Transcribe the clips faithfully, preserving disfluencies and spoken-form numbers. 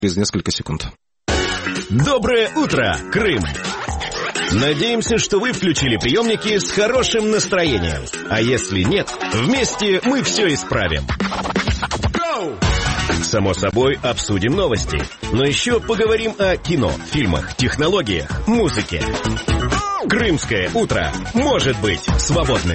через несколько секунд. Доброе утро, Крым! Надеемся, что вы включили приемники с хорошим настроением. А если нет, вместе мы все исправим. Go! Само собой, обсудим новости. Но еще поговорим о кино, фильмах, технологиях, музыке. Крымское утро может быть свободным.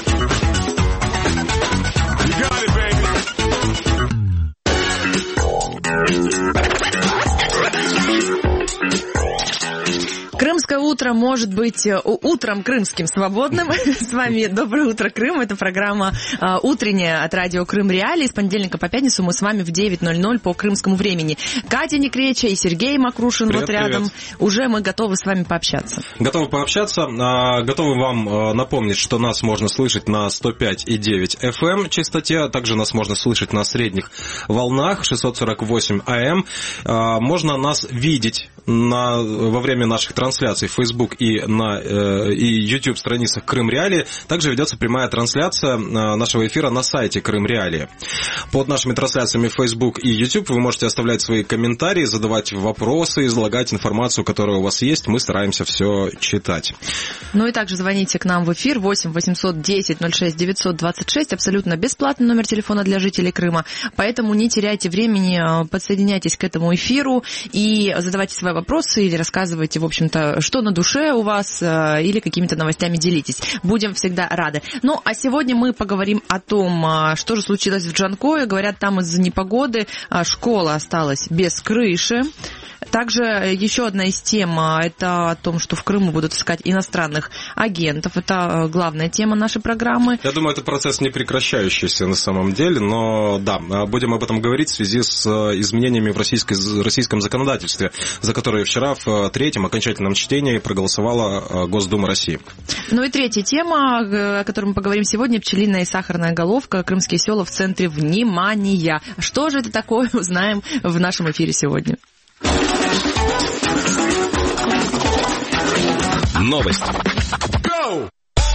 Крымское утро может быть утром крымским свободным. С вами «Доброе утро, Крым». Это программа а, утренняя от радио «Крым Реалии». С понедельника по пятницу мы с вами в девять ноль ноль по крымскому времени. Катя Некреча и Сергей Макрушин привет, вот рядом. Привет. Уже мы готовы с вами пообщаться. Готовы пообщаться. Готовы вам напомнить, что нас можно слышать на сто пять и девять эф эм частоте. Также нас можно слышать на средних волнах шестьсот сорок восемь а эм. Можно нас видеть на, во время наших трансляций в Facebook и на э, и YouTube страницах Крым Реалии. Также ведется прямая трансляция нашего эфира на сайте Крым Реалии. Под нашими трансляциями в Facebook и YouTube вы можете оставлять свои комментарии, задавать вопросы, излагать информацию, которая у вас есть. Мы стараемся все читать. Ну и также звоните к нам в эфир восемь восемьсот десять ноль шесть девятьсот двадцать шесть. Абсолютно бесплатный номер телефона для жителей Крыма. Поэтому не теряйте времени, подсоединяйтесь к этому эфиру и задавайте свои вопросы или рассказывайте, в общем-то, что на душе у вас, или какими-то новостями делитесь. Будем всегда рады. Ну, а сегодня мы поговорим о том, что же случилось в Джанкое. Говорят, там из-за непогоды школа осталась без крыши. Также еще одна из тем, это о том, что в Крыму будут искать иностранных агентов. Это главная тема нашей программы. Я думаю, это процесс не прекращающийся на самом деле, но да, будем об этом говорить в связи с изменениями в российской, российском законодательстве, за которые вчера в третьем окончательном чтении проголосовала Госдума России. Ну и третья тема, о которой мы поговорим сегодня, пчелиная и сахарная головка, крымские села в центре внимания. Что же это такое, узнаем в нашем эфире сегодня. Новости. Go!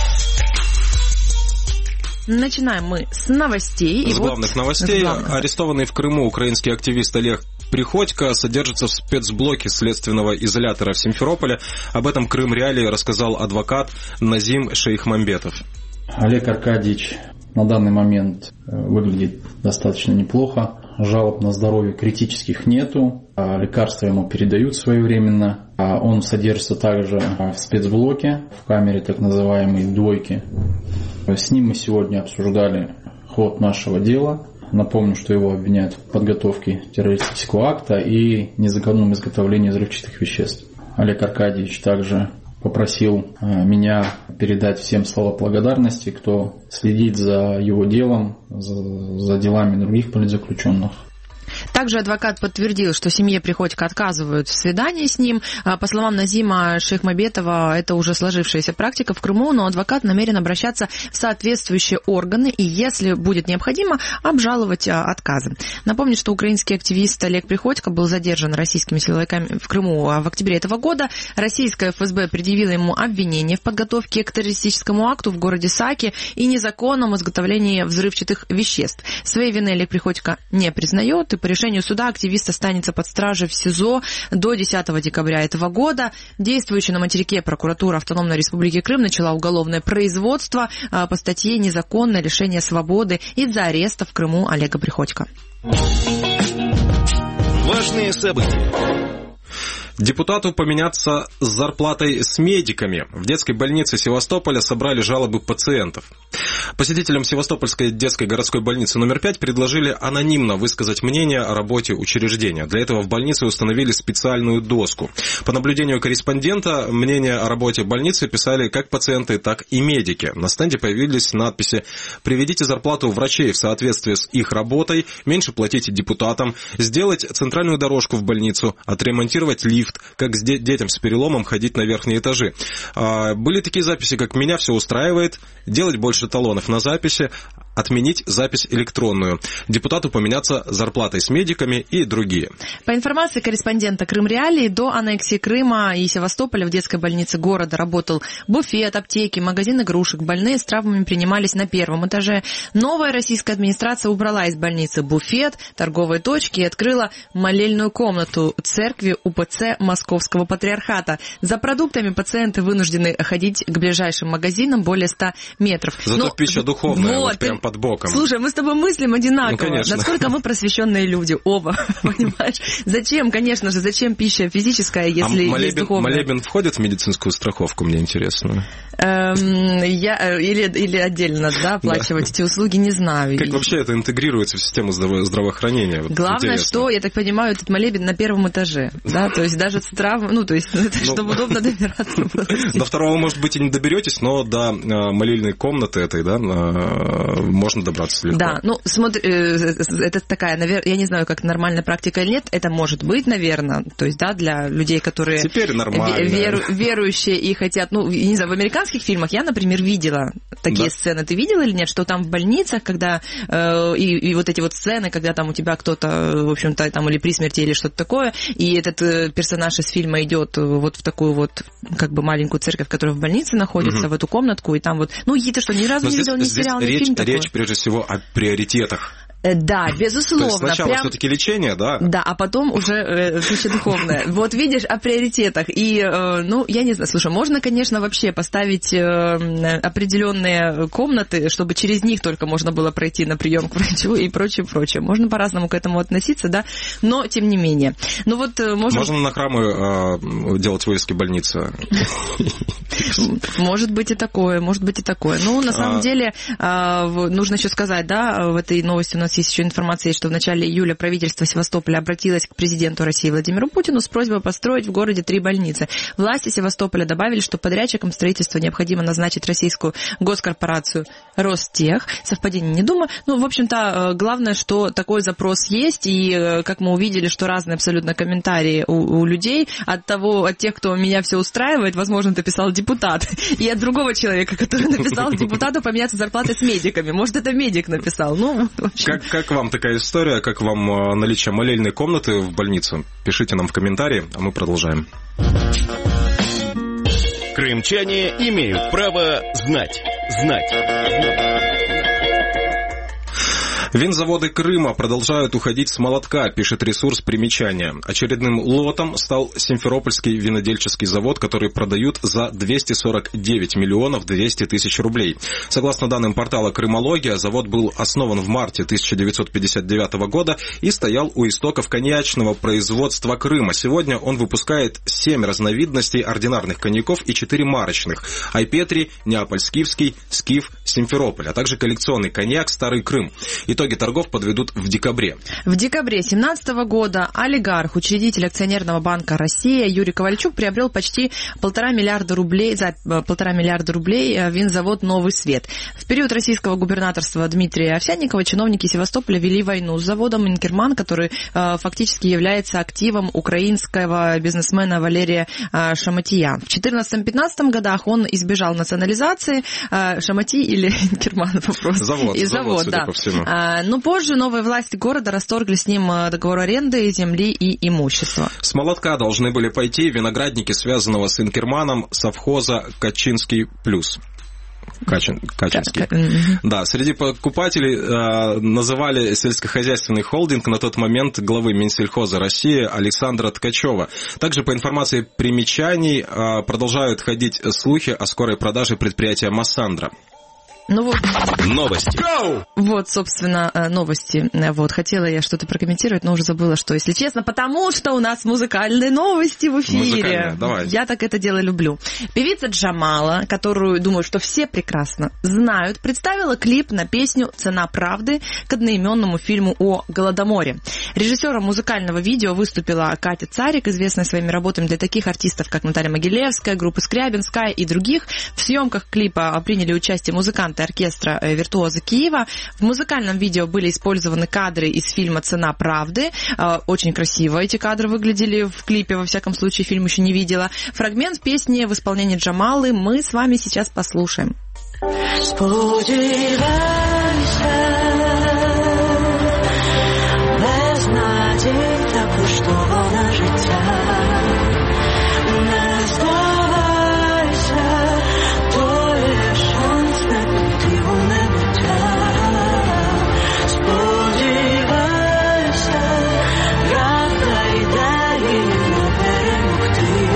Начинаем мы с новостей. С и главных вот новостей. Главных. Арестованный в Крыму украинский активист Олег Приходько содержится в спецблоке следственного изолятора в Симферополе. Об этом Крым Реалии рассказал адвокат Назим Шейхмамбетов. Олег Аркадьевич на данный момент выглядит достаточно неплохо. Жалоб на здоровье критических нету. Лекарства ему передают своевременно. Он содержится также в спецблоке, в камере так называемой двойки. С ним мы сегодня обсуждали ход нашего дела. Напомню, что его обвиняют в подготовке террористического акта и незаконном изготовлении взрывчатых веществ. Олег Аркадьевич также попросил меня передать всем слова благодарности, кто следит за его делом, за, за делами других политзаключенных. Также адвокат подтвердил, что семье Приходько отказывают в свидании с ним. По словам Назима Шейхмамбетова, это уже сложившаяся практика в Крыму, но адвокат намерен обращаться в соответствующие органы и, если будет необходимо, обжаловать отказы. Напомню, что украинский активист Олег Приходько был задержан российскими силовиками в Крыму в октябре этого года. Российская эф эс бэ предъявила ему обвинение в подготовке к террористическому акту в городе Саки и незаконном изготовлении взрывчатых веществ. Своей вины Олег Приходько не признает, и по решению суда активист останется под стражей в СИЗО до десятого декабря этого года. Действующая на материке прокуратура Автономной Республики Крым начала уголовное производство по статье «Незаконное лишение свободы» из-за ареста в Крыму Олега Приходько. Важные события. Депутату поменяться с зарплатой с медиками. В детской больнице Севастополя собрали жалобы пациентов. Посетителям Севастопольской детской городской больницы номер пять предложили анонимно высказать мнение о работе учреждения. Для этого в больнице установили специальную доску. По наблюдению корреспондента, мнение о работе больницы писали как пациенты, так и медики. На стенде появились надписи: «Приведите зарплату врачей в соответствии с их работой, меньше платите депутатам, сделать центральную дорожку в больницу, отремонтировать лифт, как с де- детям с переломом ходить на верхние этажи». А, были такие записи, как «Меня все устраивает», «Делать больше талонов на записи», отменить запись электронную. Депутату поменяться зарплатой с медиками и другие. По информации корреспондента Крым Реалии, до аннексии Крыма и Севастополя в детской больнице города работал буфет, аптеки, магазин игрушек. Больные с травмами принимались на первом этаже. Новая российская администрация убрала из больницы буфет, торговые точки и открыла молельную комнату церкви УПЦ Московского Патриархата. За продуктами пациенты вынуждены ходить к ближайшим магазинам более ста метров. Зато Но, пища духовная, вот, вот прям под боком. Слушай, мы с тобой мыслим одинаково. Ну, конечно. Насколько мы просвещенные люди, оба, понимаешь? Зачем, конечно же, зачем пища физическая, если а есть молебен, духовная? Молебен входит в медицинскую страховку, мне интересно. Эм, я, или, или отдельно, да, оплачивать да. эти услуги, не знаю. Как и... вообще это интегрируется в систему здраво- здравоохранения? Вот Главное, интересно. что, я так понимаю, этот молебен на первом этаже, да, то есть даже с травмой, ну, то есть, чтобы удобно добираться было. До второго, может быть, и не доберетесь, но до молельной комнаты этой, да, можно добраться легко. Да, ну, смотри, это такая, наверное, я не знаю, как нормальная практика или нет, это может быть, наверное, то есть, да, для людей, которые... Теперь нормально. Веру, верующие и хотят, ну, не знаю, в американских фильмах я, например, видела такие да. сцены. Ты видела или нет, что там в больницах, когда э, и, и вот эти вот сцены, когда там у тебя кто-то, в общем-то, там или при смерти, или что-то такое, и этот э, персонаж из фильма идет вот в такую вот, как бы, маленькую церковь, которая в больнице находится, угу. в эту комнатку, и там вот, ну, и ты что, ни разу Но не здесь, видел ни сериал, ни речь, фильм такой? Речь, прежде всего, о приоритетах. Да, безусловно. То есть сначала прям... все-таки лечение, да? Да, а потом уже э, пища духовная. Вот видишь, о приоритетах. И, э, ну, я не знаю, слушай, можно, конечно, вообще поставить э, определенные комнаты, чтобы через них только можно было пройти на прием к врачу и прочее, прочее. Можно по-разному к этому относиться, да, но тем не менее. Ну вот э, можно... Можно на храмы э, делать вывески больницы. Может быть и такое, может быть и такое. Ну, на самом деле, нужно еще сказать, да, в этой новости у нас есть еще информация, что в начале июля правительство Севастополя обратилось к президенту России Владимиру Путину с просьбой построить в городе три больницы. Власти Севастополя добавили, что подрядчиком строительства необходимо назначить российскую госкорпорацию Ростех. Совпадение не думаю. Ну, в общем-то, главное, что такой запрос есть, и как мы увидели, что разные абсолютно комментарии у, у людей от того, от тех, кто меня все устраивает, возможно, ты писал депутат, и от другого человека, который написал депутату поменяться зарплатой с медиками. Может, это медик написал. Ну, в общем. Как, как вам такая история, как вам наличие молельной комнаты в больнице? Пишите нам в комментарии, а мы продолжаем. Крымчане имеют право знать. Знать. Знать. Винзаводы Крыма продолжают уходить с молотка, пишет ресурс «Примечания». Очередным лотом стал Симферопольский винодельческий завод, который продают за двести сорок девять миллионов двести тысяч рублей. Согласно данным портала «Крымология», завод был основан в марте тысяча девятьсот пятьдесят девятого года и стоял у истоков коньячного производства Крыма. Сегодня он выпускает семь разновидностей ординарных коньяков и четыре марочных – Айпетри, Неаполь Скифский, Скиф, Симферополь, а также коллекционный коньяк «Старый Крым». Итоги торгов подведут в декабре. В декабре две тысячи семнадцатого года олигарх, учредитель акционерного банка «Россия» Юрий Ковальчук приобрел почти полтора миллиарда рублей, за полтора миллиарда рублей винзавод «Новый свет». В период российского губернаторства Дмитрия Овсянникова чиновники Севастополя вели войну с заводом «Инкерман», который фактически является активом украинского бизнесмена Валерия Шаматия. В две тысячи четырнадцатом-пятнадцатом годах он избежал национализации. Шамати или Инкерман вопрос? Завод, И завод, завод, судя да. по всему. Но позже новые власти города расторгли с ним договор аренды земли и имущества. С молотка должны были пойти виноградники, связанного с Инкерманом, совхоза «Качинский плюс». Качин, Качинский. Mm-hmm. Да, среди покупателей э, называли сельскохозяйственный холдинг на тот момент главы Минсельхоза России Александра Ткачева. Также, по информации примечаний, э, продолжают ходить слухи о скорой продаже предприятия «Массандра». Ну вот. Новости. Go! Вот, собственно, новости. Вот, хотела я что-то прокомментировать, но уже забыла, что, если честно, потому что у нас музыкальные новости в эфире. Музыкальные, давай. Я так это дело люблю. Певица Джамала, которую, думаю, что все прекрасно знают, представила клип на песню «Цена правды» к одноименному фильму о Голодоморе. Режиссером музыкального видео выступила Катя Царик, известная своими работами для таких артистов, как Наталья Могилевская, группа Скрябинская и других. В съемках клипа приняли участие музыканты оркестра «Виртуозы Киева». В музыкальном видео были использованы кадры из фильма «Цена правды». Очень красиво эти кадры выглядели в клипе, во всяком случае, фильм еще не видела. Фрагмент песни в исполнении Джамалы мы с вами сейчас послушаем. Сподіваюсь, без надії та коштоване життя. Не здавайся, то є шанс не піти у небуття. Сподівайся, правда йде і не перемогти.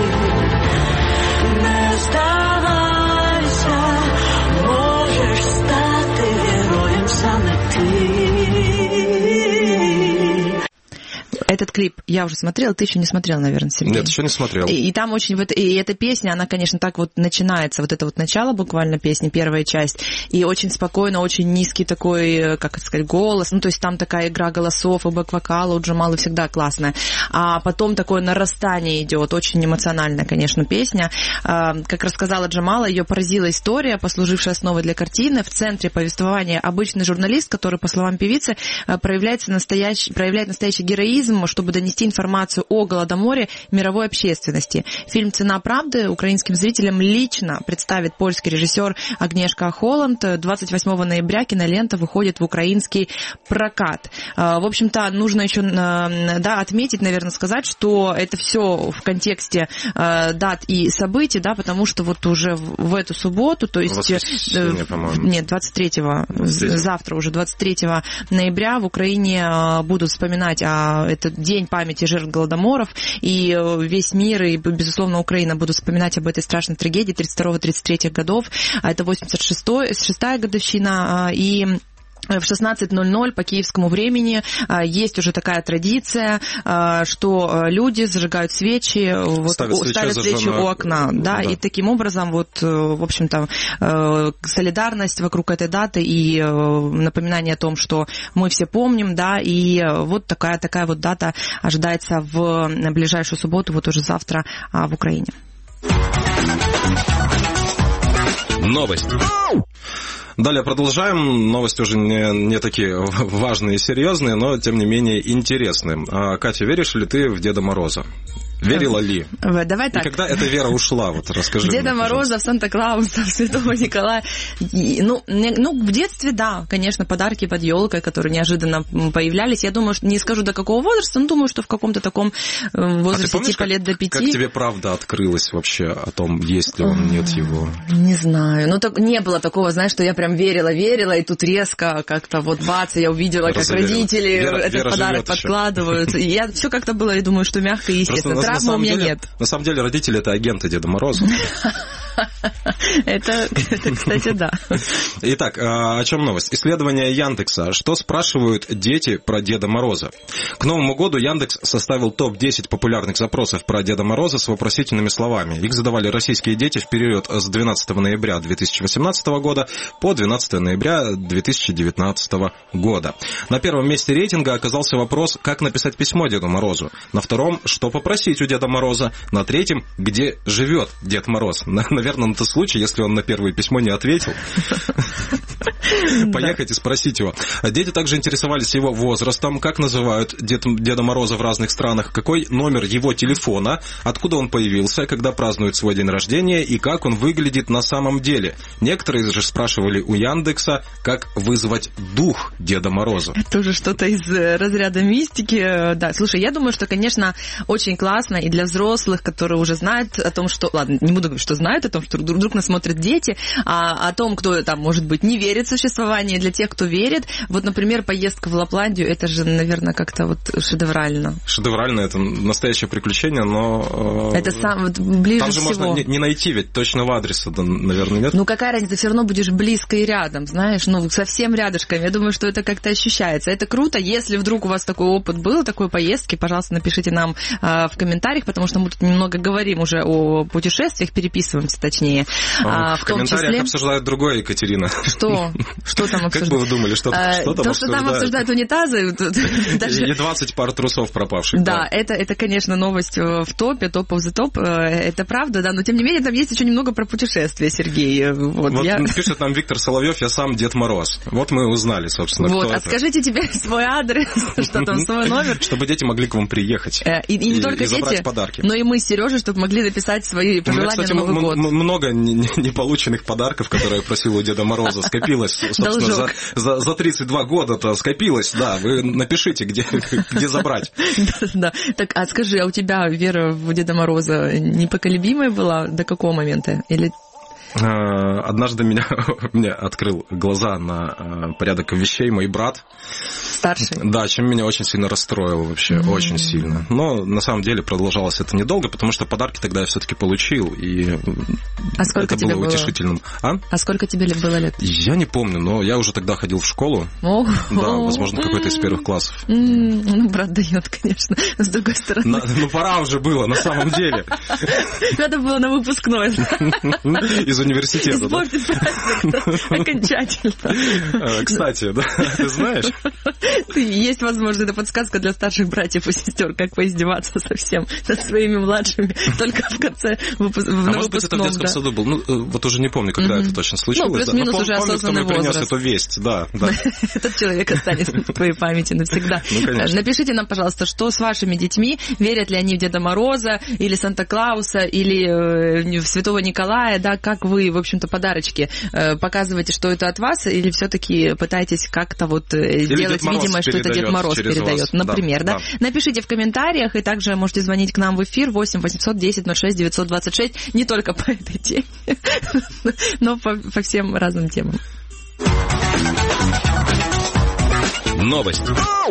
Не здавайся, можеш стати героєм саме ти. Этот клип я уже смотрела, ты еще не смотрел, наверное, Сергей. Нет, еще не смотрел. И, и там очень... Вот, и эта песня, она, конечно, так вот начинается, вот это вот начало буквально песни, первая часть, и очень спокойно, очень низкий такой, как это сказать, голос, ну, то есть там такая игра голосов и бэк-вокала у Джамалы всегда классная. А потом такое нарастание идет, очень эмоциональная, конечно, песня. Как рассказала Джамала, ее поразила история, послужившая основой для картины. В центре повествования обычный журналист, который, по словам певицы, проявляется настоящий, проявляет настоящий героизм, чтобы донести информацию о Голодоморе мировой общественности. Фильм «Цена правды» украинским зрителям лично представит польский режиссер Агнешка Холланд. двадцать восьмого ноября кинолента выходит в украинский прокат. В общем-то, нужно еще да, отметить, наверное, сказать, что это все в контексте дат и событий, да, потому что вот уже в эту субботу, то есть... Нет, двадцать третьего, завтра уже двадцать третьего ноября в Украине будут вспоминать о этот день памяти жертв Голодоморов, и весь мир, и, безусловно, Украина будут вспоминать об этой страшной трагедии тридцать второго тридцать третьего годов. Это восемьдесят шестая годовщина, и в шестнадцать ноль ноль по киевскому времени есть уже такая традиция, что люди зажигают свечи, вот, ставят свечи, ставят свечи у окна, да, да, и таким образом вот, в общем-то, солидарность вокруг этой даты и напоминание о том, что мы все помним, да, и вот такая, такая вот дата ожидается в ближайшую субботу, вот уже завтра в Украине. Новость. Далее продолжаем. Новости уже не, не такие важные и серьезные, но, тем не менее, интересные. Катя, веришь ли ты в Деда Мороза? Верила ли? Давай так. И когда эта вера ушла? Вот расскажи. Деда мне, Мороза, в Санта-Клауса, в Святого Николая. Ну, ну, в детстве, да, конечно, подарки под елкой, которые неожиданно появлялись. Я думаю, что не скажу до какого возраста, но думаю, что в каком-то таком возрасте, а помнишь, типа лет до пяти. Как тебе правда открылась вообще о том, есть ли он, нет его? Не знаю. Ну, так не было такого, знаешь, что я прям верила, верила, и тут резко как-то вот бац, я увидела, как родители Вера, этот Вера подарок подкладывают. И я все как-то было, я думаю, что мягко и естественно. Травмы у меня деле, нет. На самом деле родители — это агенты Деда Мороза. Это, кстати, да. Итак, о чем новость? Исследование Яндекса. Что спрашивают дети про Деда Мороза? К Новому году Яндекс составил топ десять популярных запросов про Деда Мороза с вопросительными словами. Их задавали российские дети в период с двенадцатого ноября две тысячи восемнадцатого года по двенадцатого ноября две тысячи девятнадцатого года. На первом месте рейтинга оказался вопрос, как написать письмо Деду Морозу. На втором, что попросить у Деда Мороза. На третьем, где живет Дед Мороз. Наверное, на тот случай, если он на первое письмо не ответил, поехать и спросить его. Дети также интересовались его возрастом, как называют Деда Мороза в разных странах, какой номер его телефона, откуда он появился, когда празднует свой день рождения и как он выглядит на самом деле. Некоторые же спрашивали у Яндекса, как вызвать дух Деда Мороза. Это уже что-то из разряда мистики. Да, слушай, я думаю, что, конечно, очень классно и для взрослых, которые уже знают о том, что... Ладно, не буду говорить, что знают о том, что друг друг нас смотрят дети, а о том, кто там, может быть, не верит в существование, для тех, кто верит. Вот, например, поездка в Лапландию, это же, наверное, как-то вот шедеврально. Шедеврально, это настоящее приключение, но... Это сам, вот, ближе там же всего. Можно не, не найти, ведь точного адреса, да, наверное, нет? Ну, какая разница, все равно будешь близко и рядом, знаешь, ну, совсем рядышком. Я думаю, что это как-то ощущается. Это круто. Если вдруг у вас такой опыт был, такой поездки, пожалуйста, напишите нам э, в комментариях, потому что мы тут немного говорим уже о путешествиях, переписываемся, точнее. А, в, в комментариях числе... обсуждают другое, Екатерина. Что? Что там обсуждают? Как бы вы думали, что, а, что там то, обсуждают? То, что там обсуждают унитазы. Даже... И двадцать пар трусов пропавших. Да, да. Это, это, конечно, новость в топе, топ of the top. Это правда, да, но тем не менее там есть еще немного про путешествия, Сергей. Вот, вот я... пишет нам Виктор Соловьев, я сам Дед Мороз. Вот мы узнали, собственно, вот, кто а это. Скажите теперь свой адрес, что там, свой номер. Чтобы дети могли к вам приехать. И, и не только дети, подарки. но и мы с Сережей, чтобы могли написать свои пожелания на Новый год. Много неполученных подарков, которые я просил у Деда Мороза, скопилось. собственно, за, за, за тридцать два года-то скопилось, да, вы напишите, где, где забрать. Да, да. Так, а скажи, а у тебя вера в Деда Мороза непоколебимая была до какого момента? Или... Однажды меня, меня открыл глаза на порядок вещей мой брат. Старший? Да, чем меня очень сильно расстроило вообще, mm-hmm. очень сильно. Но на самом деле продолжалось это недолго, потому что подарки тогда я все-таки получил, и а сколько это тебе было было утешительным. А? а сколько тебе было лет? Я не помню, но я уже тогда ходил в школу. Oh. Да, возможно, какой-то из первых классов. Mm-hmm. Ну, брат дает, конечно, с другой стороны. На, ну, пора уже было, на самом деле. Надо было на выпускной. Из университета, испортить праздник окончательно. Кстати, да, ты знаешь? Есть, возможно, это подсказка для старших братьев и сестер, как поиздеваться совсем над своими младшими, только в конце выпускного. А может быть, это в детском саду был? Ну, вот уже не помню, когда это точно случилось. Ну, плюс-минус уже осознанный возраст. Помню, кто мне принес эту весть, да. Этот человек останется в твоей памяти навсегда. Напишите нам, пожалуйста, что с вашими детьми, верят ли они в Деда Мороза, или Санта-Клауса, или в Святого Николая, да, как вы, в общем-то, подарочки показываете, что это от вас, или все-таки пытаетесь как-то вот сделать видимое, что это Дед Мороз передает, например, да? да? Напишите в комментариях, и также можете звонить к нам в эфир восемь восемьсот десять ноль шесть девятьсот двадцать шесть, не только по этой теме, но по, по всем разным темам. Новость.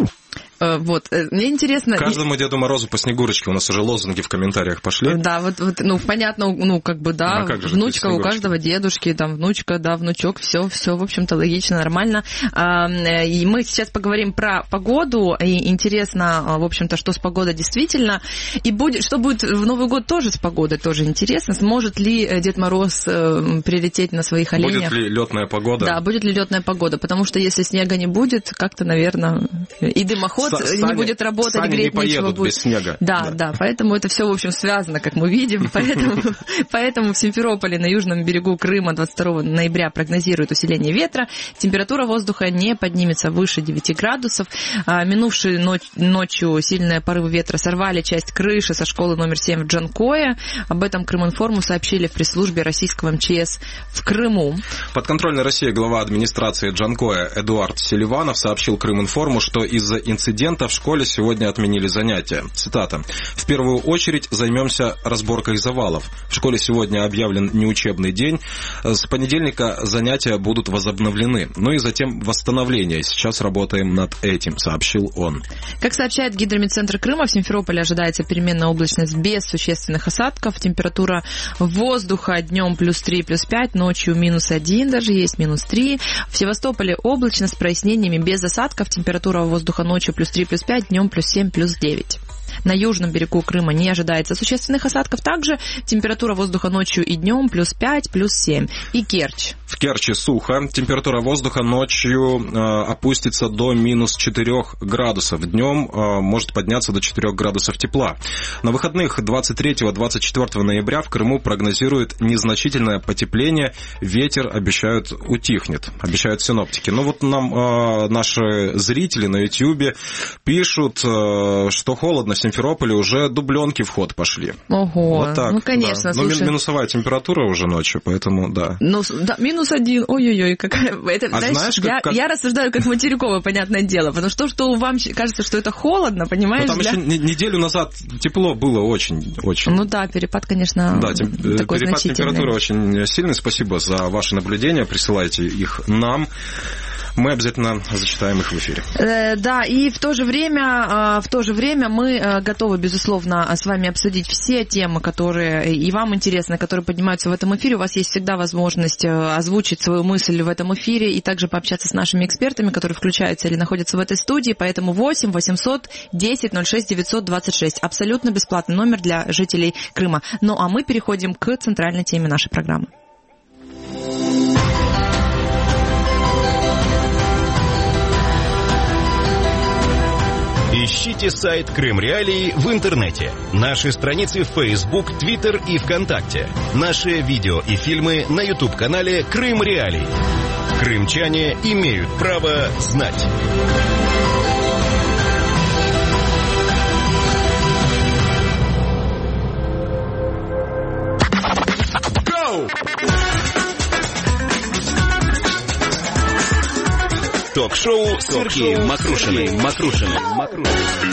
Вот, мне интересно... Каждому Деду Морозу по Снегурочке, у нас уже лозунги в комментариях пошли. Да, вот, вот ну, понятно, ну, как бы, да, а внучка у каждого дедушки, там, внучка, да, внучок, все, все, в общем-то, логично, нормально. И мы сейчас поговорим про погоду, и интересно, в общем-то, что с погодой действительно, и будет, что будет в Новый год тоже с погодой, тоже интересно, сможет ли Дед Мороз прилететь на своих оленях. Будет ли летная погода? Да, будет ли летная погода, потому что если снега не будет, как-то, наверное, и дымоход Сани, не будет работать, сани греть не нечего будет. Без снега. Да, да, да, поэтому это все, в общем, связано, как мы видим. Поэтому, поэтому в Симферополе на южном берегу Крыма двадцать второго ноября прогнозируют усиление ветра. Температура воздуха не поднимется выше девяти градусов. А, минувшей ночь, ночью сильные порывы ветра сорвали часть крыши со школы номер семь в Джанкое. Об этом Крыминформу сообщили в пресс-службе российского МЧС в Крыму. Подконтрольной России глава администрации Джанкоя Эдуард Селиванов сообщил Крыминформу, что из-за инцидента в школе сегодня отменили занятия. Цитата. «В первую очередь займемся разборкой завалов. В школе сегодня объявлен неучебный день. С понедельника занятия будут возобновлены. Ну и затем восстановление. Сейчас работаем над этим», сообщил он. Как сообщает Гидромедцентр Крыма, в Симферополе ожидается переменная облачность без существенных осадков. Температура воздуха днем плюс три, плюс пять, ночью минус один, даже есть минус три. В Севастополе облачно с прояснениями без осадков. Температура воздуха ночью плюс три, плюс пять, днем плюс семь, плюс девять. На южном берегу Крыма не ожидается существенных осадков. Также температура воздуха ночью и днем плюс пять, плюс семь. И Керчь. В Керчи сухо. Температура воздуха ночью э, опустится до минус четырех градусов. Днем э, может подняться до четырех градусов тепла. На выходных двадцать третьего — двадцать четвёртого ноября в Крыму прогнозируют незначительное потепление. Ветер, обещают, утихнет. Обещают синоптики. Ну вот нам э, наши зрители на Ютьюбе пишут, э, что холодно в Симферополе, уже дубленки в ход пошли. Ого, вот так, ну конечно, да. слушай. Ну, минусовая температура уже ночью, поэтому да. Ну, да, минус один, ой-ой-ой, какая... Это, а знаешь, знаешь, я, как... я рассуждаю как материковое, понятное дело, потому что, что вам кажется, что это холодно, понимаешь? Ну, там для... еще неделю назад тепло было очень, очень. Ну да, перепад, конечно, да, тем... такой перепад значительный. Температуры очень сильный. Спасибо за ваши наблюдения, присылайте их нам. Мы обязательно зачитаем их в эфире. Э, да, и в то же время, э, в то же время мы э, готовы, безусловно, с вами обсудить все темы, которые и вам интересны, которые поднимаются в этом эфире. У вас есть всегда возможность э, озвучить свою мысль в этом эфире и также пообщаться с нашими экспертами, которые включаются или находятся в этой студии. Поэтому восемь восемьсот десять ноль шесть девятьсот двадцать шесть. Абсолютно бесплатный номер для жителей Крыма. Ну а мы переходим к центральной теме нашей программы. Ищите сайт Крым Реалии в интернете. Наши страницы в Facebook, Twitter и ВКонтакте. Наши видео и фильмы на YouTube-канале Крым Реалии. Крымчане имеют право знать. Go! Ток-шоу с Сергеем Макрушиным. Макрушиным.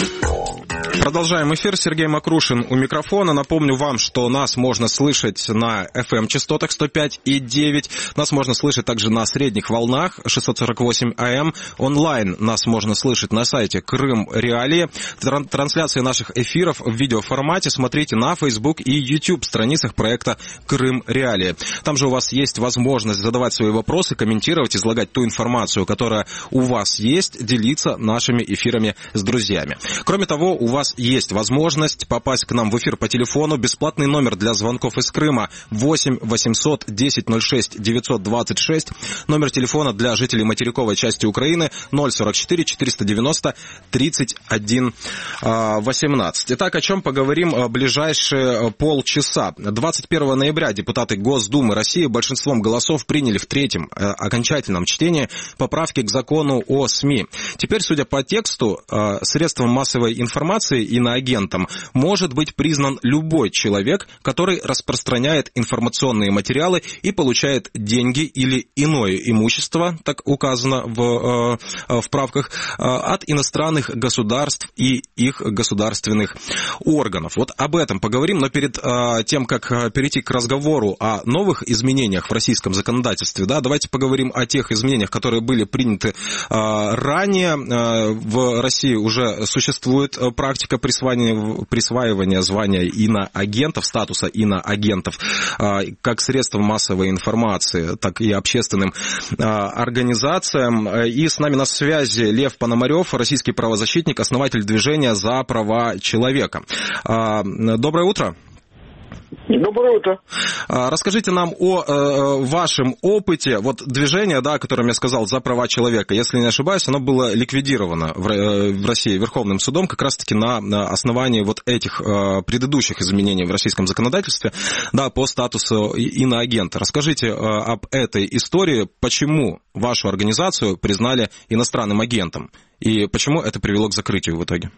Продолжаем эфир. Сергей Макрушин у микрофона. Напомню вам, что нас можно слышать на эф эм-частотах сто пять и девять. Нас можно слышать также на средних волнах шестьсот сорок восемь а эм. Онлайн нас можно слышать на сайте Крым Реалии. Трансляции наших эфиров в видеоформате смотрите на Facebook и YouTube страницах проекта Крым Реалии. Там же у вас есть возможность задавать свои вопросы, комментировать, излагать ту информацию, которая у вас есть, делиться нашими эфирами с друзьями. Кроме того, у вас есть возможность попасть к нам в эфир по телефону. Бесплатный номер для звонков из Крыма восемь восемьсот десять ноль шесть девятьсот двадцать шесть. Номер телефона для жителей материковой части Украины ноль сорок четыре четыреста девяносто тридцать один восемнадцать. Итак, о чем поговорим ближайшие полчаса. двадцать первого ноября депутаты Госдумы России большинством голосов приняли в третьем окончательном чтении поправки к закону о СМИ. Теперь, судя по тексту, средством массовой информации иноагентом может быть признан любой человек, который распространяет информационные материалы и получает деньги или иное имущество, так указано в, в правках, от иностранных государств и их государственных органов. Вот об этом поговорим, но перед тем, как перейти к разговору о новых изменениях в российском законодательстве, да, давайте поговорим о тех изменениях, которые были приняты ранее. В России уже существует практика присваивания, присваивания звания иноагентов, статуса иноагентов, как средством массовой информации, так и общественным организациям. И с нами на связи Лев Пономарев, российский правозащитник, основатель движения «За права человека». Доброе утро. Доброе утро. Расскажите нам о э, вашем опыте. Вот движение, да, о котором я сказал, «За права человека», если не ошибаюсь, оно было ликвидировано в, э, в России Верховным судом как раз-таки на, на основании вот этих э, предыдущих изменений в российском законодательстве, да, по статусу иноагента. Расскажите э, об этой истории, почему вашу организацию признали иностранным агентом и почему это привело к закрытию в итоге.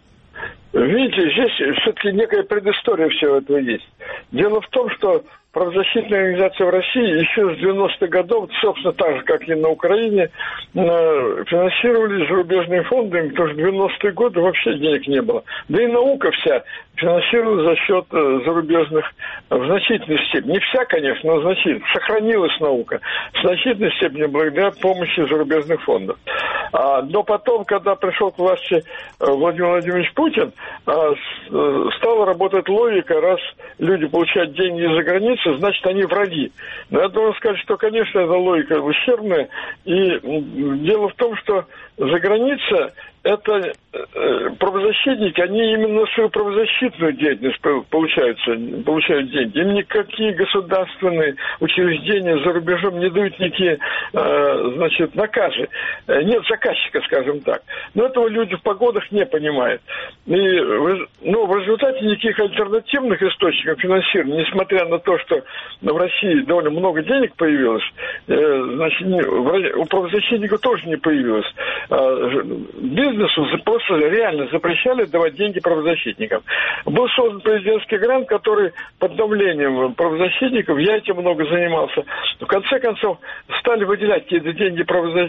Видите, здесь все-таки некая предыстория всего этого есть. Дело в том, что правозащитные организации в России еще с девяностых годов, собственно, так же, как и на Украине, финансировали зарубежные фонды, потому что в девяностые годы вообще денег не было. Да и наука вся финансировалась за счет зарубежных в значительной степени. Не вся, конечно, но значительно. Сохранилась наука в значительной степени благодаря помощи зарубежных фондов. Но потом, когда пришел к власти Владимир Владимирович Путин, стала работать логика, раз люди получают деньги из-за границы, значит, они враги. Но я должен сказать, что, конечно, эта логика ущербная. И дело в том, что за граница это э, правозащитники, они именно свою правозащитную деятельность получаются, получают деньги. Им никакие государственные учреждения за рубежом не дают никакие, э, значит, наказы. Нет заказчика, скажем так. Но этого люди в погодах не понимают. И, ну, в результате никаких альтернативных источников финансирования, несмотря на то, что в России довольно много денег появилось, э, значит, у правозащитников тоже не появилось. Бизнесу просто реально запрещали давать деньги правозащитникам. Был создан президентский грант, который под давлением правозащитников, я этим много занимался, в конце концов стали выделять какие-то деньги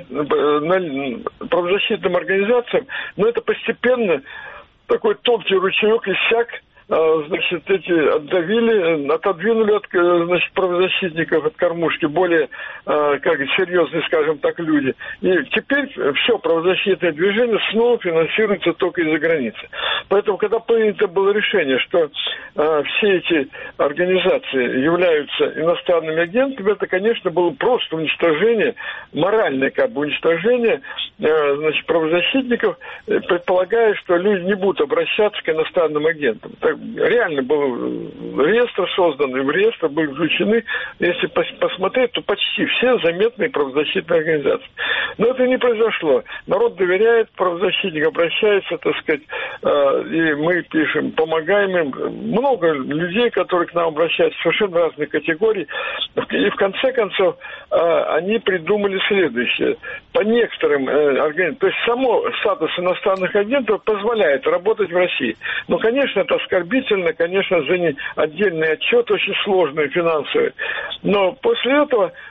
правозащитным организациям, но это постепенно такой тонкий ручеек иссяк. Значит, эти отдавили, отодвинули от, значит, правозащитников от кормушки более, как серьезные, скажем так, люди. И теперь все правозащитное движение снова финансируется только из-за границы. Поэтому, когда принято было решение, что а, все эти организации являются иностранными агентами, это, конечно, было просто уничтожение, моральное как бы уничтожение а, значит, правозащитников, предполагая, что люди не будут обращаться к иностранным агентам. Так, реально был реестр создан, и в реестр были включены, если посмотреть, то почти все заметные правозащитные организации. Но это не произошло. Народ доверяет правозащитникам, обращается, так сказать, и мы пишем, помогаем им. Много людей, которые к нам обращаются, совершенно разных категорий. И в конце концов они придумали следующее. По некоторым организациям, то есть само статус иностранных агентов позволяет работать в России. Но, конечно, это оскорбительно. Конечно, за отдельный отчет, очень сложный, финансовый. Но после этого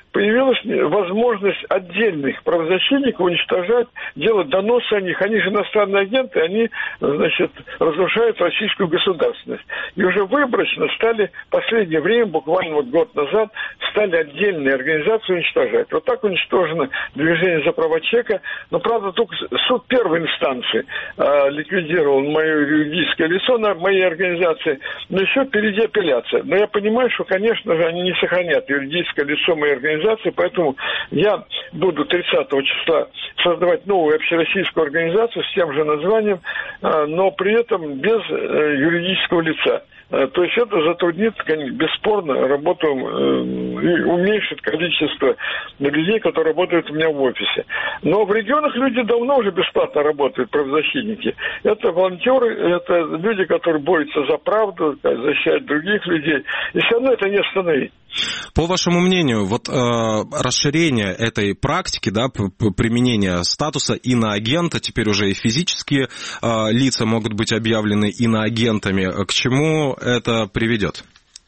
появилась возможность отдельных правозащитников уничтожать, делать доносы о них. Они же иностранные агенты, они, значит, разрушают российскую государственность. И уже выборочно стали в последнее время, буквально вот год назад, стали отдельные организации уничтожать. Вот так уничтожено движение за права человека. Но, правда, только суд первой инстанции э, ликвидировал мое юридическое лицо на моей организации, но еще впереди апелляция. Но я понимаю, что, конечно же, они не сохранят юридическое лицо моей организации, поэтому я буду тридцатого числа создавать новую общероссийскую организацию с тем же названием, э, но при этом без э, юридического лица. То есть это затруднит, бесспорно, работу и уменьшит количество людей, которые работают у меня в офисе. Но в регионах люди давно уже бесплатно работают, правозащитники. Это волонтеры, это люди, которые борются за правду, защищают других людей. И все равно это не остановить. По вашему мнению, вот э, расширение этой практики, да, применения статуса иноагента, теперь уже и физические э, лица могут быть объявлены иноагентами, к чему это приведет?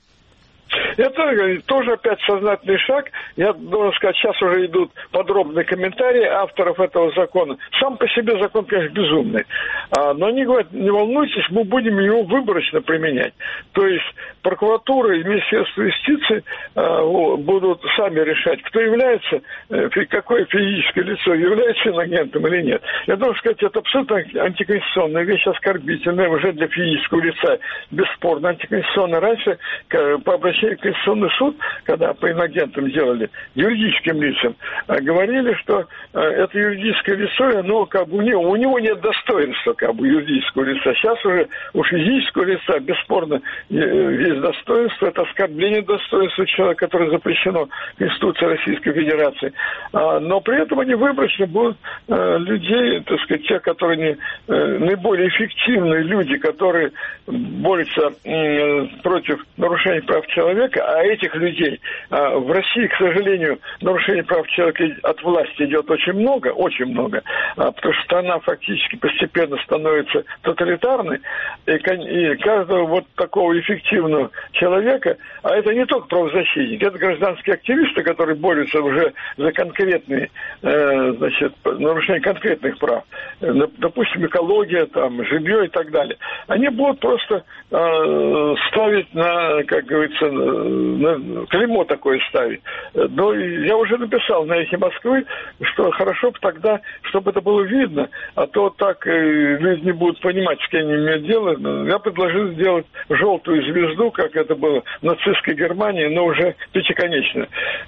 Это тоже опять сознательный шаг. Я должен сказать, сейчас уже идут подробные комментарии авторов этого закона. Сам по себе закон, конечно, безумный. Но они говорят, не волнуйтесь, мы будем его выборочно применять. То есть прокуратура и Министерство юстиции будут сами решать, кто является, какое физическое лицо является иноагентом или нет. Я должен сказать, это абсолютно антиконституционная вещь, оскорбительная уже для физического лица. Бесспорно антиконституционная. Раньше по обращению к Конституционный суд, когда по инагентам делали, юридическим лицам, говорили, что это юридическое лицо, оно как бы у него, у него нет достоинства как бы юридического лица. Сейчас уже у физического лица бесспорно есть достоинство, это оскорбление достоинства человека, которое запрещено Конституцией Российской Федерации. Но при этом они выборочно будут людей, так сказать, те, которые не, наиболее эффективные люди, которые борются против нарушений прав человека, а этих людей в России, к сожалению, нарушений прав человека от власти идет очень много, очень много, потому что страна фактически постепенно становится тоталитарной, и каждого вот такого эффективного человека, а это не только правозащитники, это гражданские активисты, которые борются уже за конкретные, значит, нарушения конкретных прав, допустим, экология, там, жилье и так далее, они будут просто ставить на, как говорится, на клеймо такое ставить. Но я уже написал на «Эхе Москвы», что хорошо бы тогда, чтобы это было видно, а то так люди не будут понимать, с кем они имеют дело. Я предложил сделать желтую звезду, как это было в нацистской Германии, но уже пятиконечную.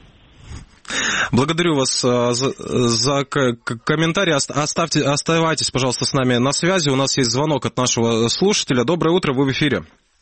Благодарю вас за, за комментарий. Оставьте, оставайтесь, пожалуйста, с нами на связи. У нас есть звонок от нашего слушателя. Доброе утро, вы в эфире.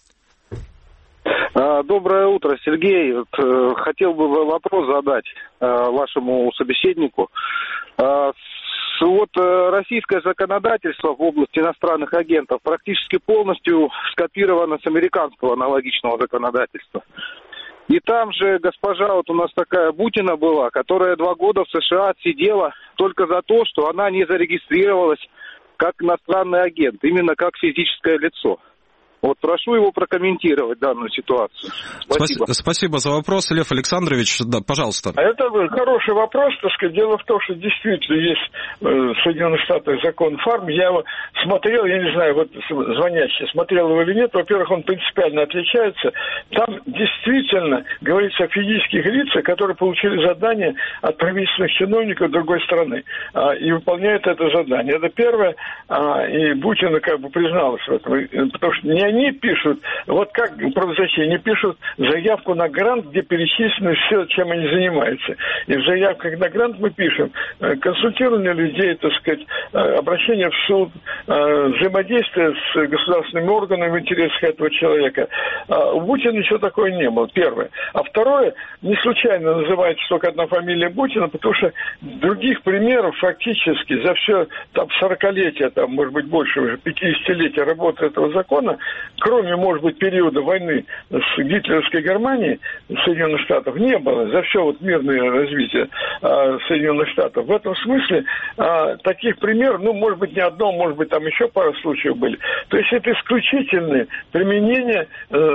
Доброе утро, Сергей. Хотел бы вопрос задать вашему собеседнику. Вот российское законодательство в области иностранных агентов практически полностью скопировано с американского аналогичного законодательства. И там же госпожа, вот у нас такая Бутина была, которая два года в США сидела только за то, что она не зарегистрировалась как иностранный агент, именно как физическое лицо. Вот прошу его прокомментировать данную ситуацию. Спасибо. Спасибо за вопрос, Лев Александрович. Да, пожалуйста. Это хороший вопрос, так сказать. Дело в том, что действительно есть в Соединенных Штатах закон ФАРМ. Я его смотрел, я не знаю, вот звонящий, смотрел его или нет. Во-первых, он принципиально отличается. Там действительно говорится о физических лицах, которые получили задание от правительственных чиновников другой страны и выполняют это задание. Это первое. И Бутина как бы призналась в этом. Потому что не они пишут, вот как правозащитники, они пишут заявку на грант, где перечислено все, чем они занимаются. И в заявках на грант мы пишем консультирование людей, так сказать, обращение в суд, взаимодействие с государственными органами в интересах этого человека. У Бутина ничего такого не было, первое. А второе, не случайно называется только одна фамилия Бутина, потому что других примеров фактически за все там сорокалетия, там, может быть, больше уже пятидесятилетия работы этого закона, кроме, может быть, периода войны с гитлеровской Германией Соединенных Штатов, не было за все вот мирное развитие а, Соединенных Штатов. В этом смысле а, таких примеров, ну, может быть, не одно, может быть, там еще пару случаев были. То есть это исключительное применение э,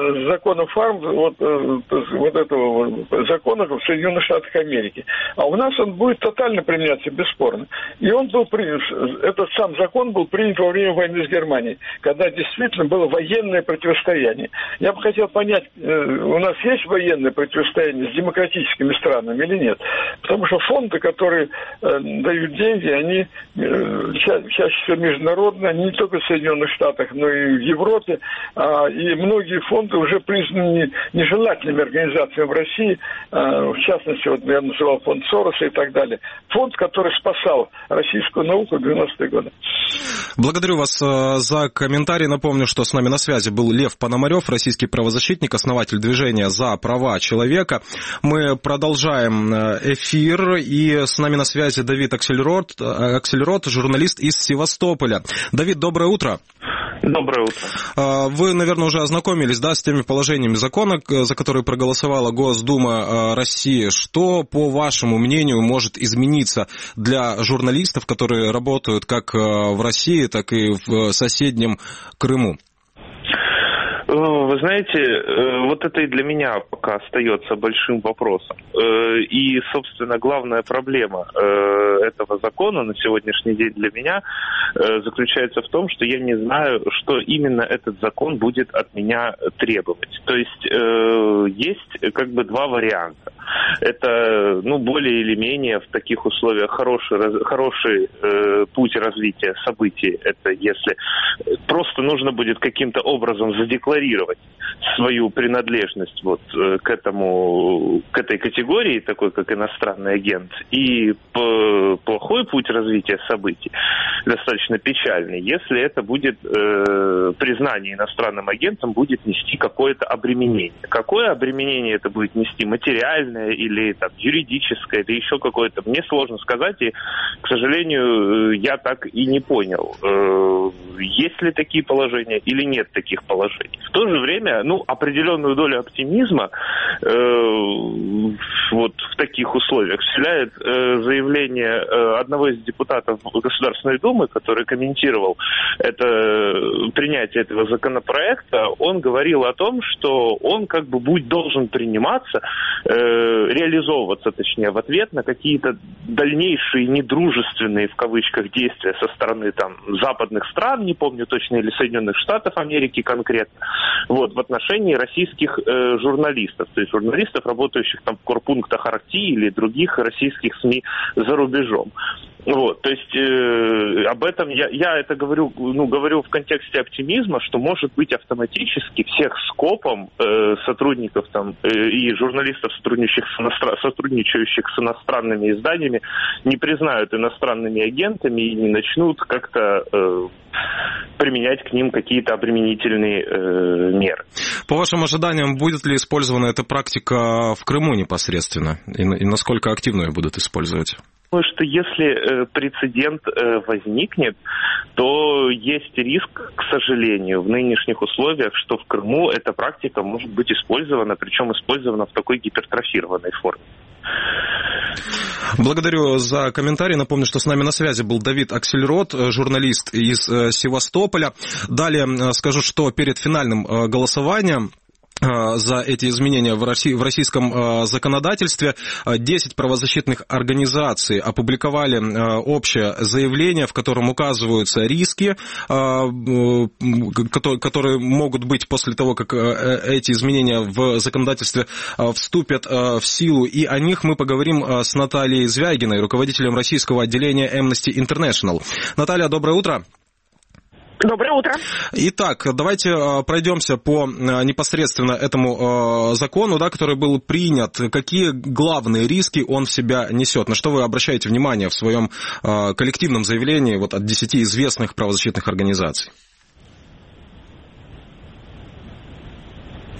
закона ФАРМ, вот, вот этого закона в Соединенных Штатах Америки. А у нас он будет тотально применяться, бесспорно. И он был принят, этот сам закон был принят во время войны с Германией, когда действительно было военное противостояние. Я бы хотел понять, у нас есть военное противостояние с демократическими странами или нет? Потому что фонды, которые дают деньги, они чаще всего международные, они не только в Соединенных Штатах, но и в Европе. И многие фонды уже признаны нежелательными организациями в России. В частности, вот я называл фонд Сороса и так далее. Фонд, который спасал российскую науку в девяностые годы. Благодарю вас за комментарий. Напомню, что с нами на связи был Лев Пономарев, российский правозащитник, основатель движения «За права человека». Мы продолжаем эфир, и с нами на связи Давид Аксельрод, Аксельрод, журналист из Севастополя. Давид, доброе утро. Доброе утро. Вы, наверное, уже ознакомились, да, с теми положениями закона, за которые проголосовала Госдума России. Что, по вашему мнению, может измениться для журналистов, которые работают как в России, так и в соседнем Крыму? Вы знаете, вот это и для меня пока остается большим вопросом. И, собственно, главная проблема этого закона на сегодняшний день для меня заключается в том, что я не знаю, что именно этот закон будет от меня требовать. То есть есть как бы два варианта. Это, ну, более или менее в таких условиях хороший, хороший путь развития событий. Это если просто нужно будет каким-то образом задекларировать свою принадлежность вот к этому, к этой категории, такой как иностранный агент, и плохой путь развития событий, достаточно печальный, если это будет э, признание иностранным агентом будет нести какое-то обременение. Какое обременение это будет нести? Материальное или там, юридическое, или еще какое-то? Мне сложно сказать, и, к сожалению, я так и не понял, э, есть ли такие положения или нет таких положений. В то же время, ну, определенную долю оптимизма э, вот в таких условиях вселяет э, заявление э, одного из депутатов Государственной Думы, который комментировал это, принятие этого законопроекта. Он говорил о том, что он как бы будет должен приниматься, э, реализовываться, точнее, в ответ на какие-то дальнейшие недружественные, в кавычках, действия со стороны там западных стран, не помню точно, или Соединенных Штатов Америки конкретно, вот, в отношении российских э, журналистов, то есть журналистов, работающих там в корпунктах Арти или других российских СМИ за рубежом. Вот, то есть э, об этом я, я это говорю, ну, говорю в контексте оптимизма, что, может быть, автоматически всех скопом э, сотрудников там, э, и журналистов, сотрудничающих с, иностран... сотрудничающих с иностранными изданиями, не признают иностранными агентами и не начнут как-то э, применять к ним какие-то обременительные э, меры. По вашим ожиданиям, будет ли использована эта практика в Крыму непосредственно? И, и насколько активно ее будут использовать? Думаю, что если э, прецедент э, возникнет, то есть риск, к сожалению, в нынешних условиях, что в Крыму эта практика может быть использована, причем использована в такой гипертрофированной форме. Благодарю за комментарий. Напомню, что с нами на связи был Давид Аксельрод, журналист из Севастополя. Далее скажу, что перед финальным голосованием за эти изменения в, России, в российском законодательстве десять правозащитных организаций опубликовали общее заявление, в котором указываются риски, которые могут быть после того, как эти изменения в законодательстве вступят в силу. И о них мы поговорим с Натальей Звягиной, руководителем российского отделения Amnesty International. Наталья, доброе утро. Доброе утро. Итак, давайте пройдемся по непосредственно этому закону, да, который был принят. Какие главные риски он в себя несет? На что вы обращаете внимание в своем коллективном заявлении вот, от десяти известных правозащитных организаций?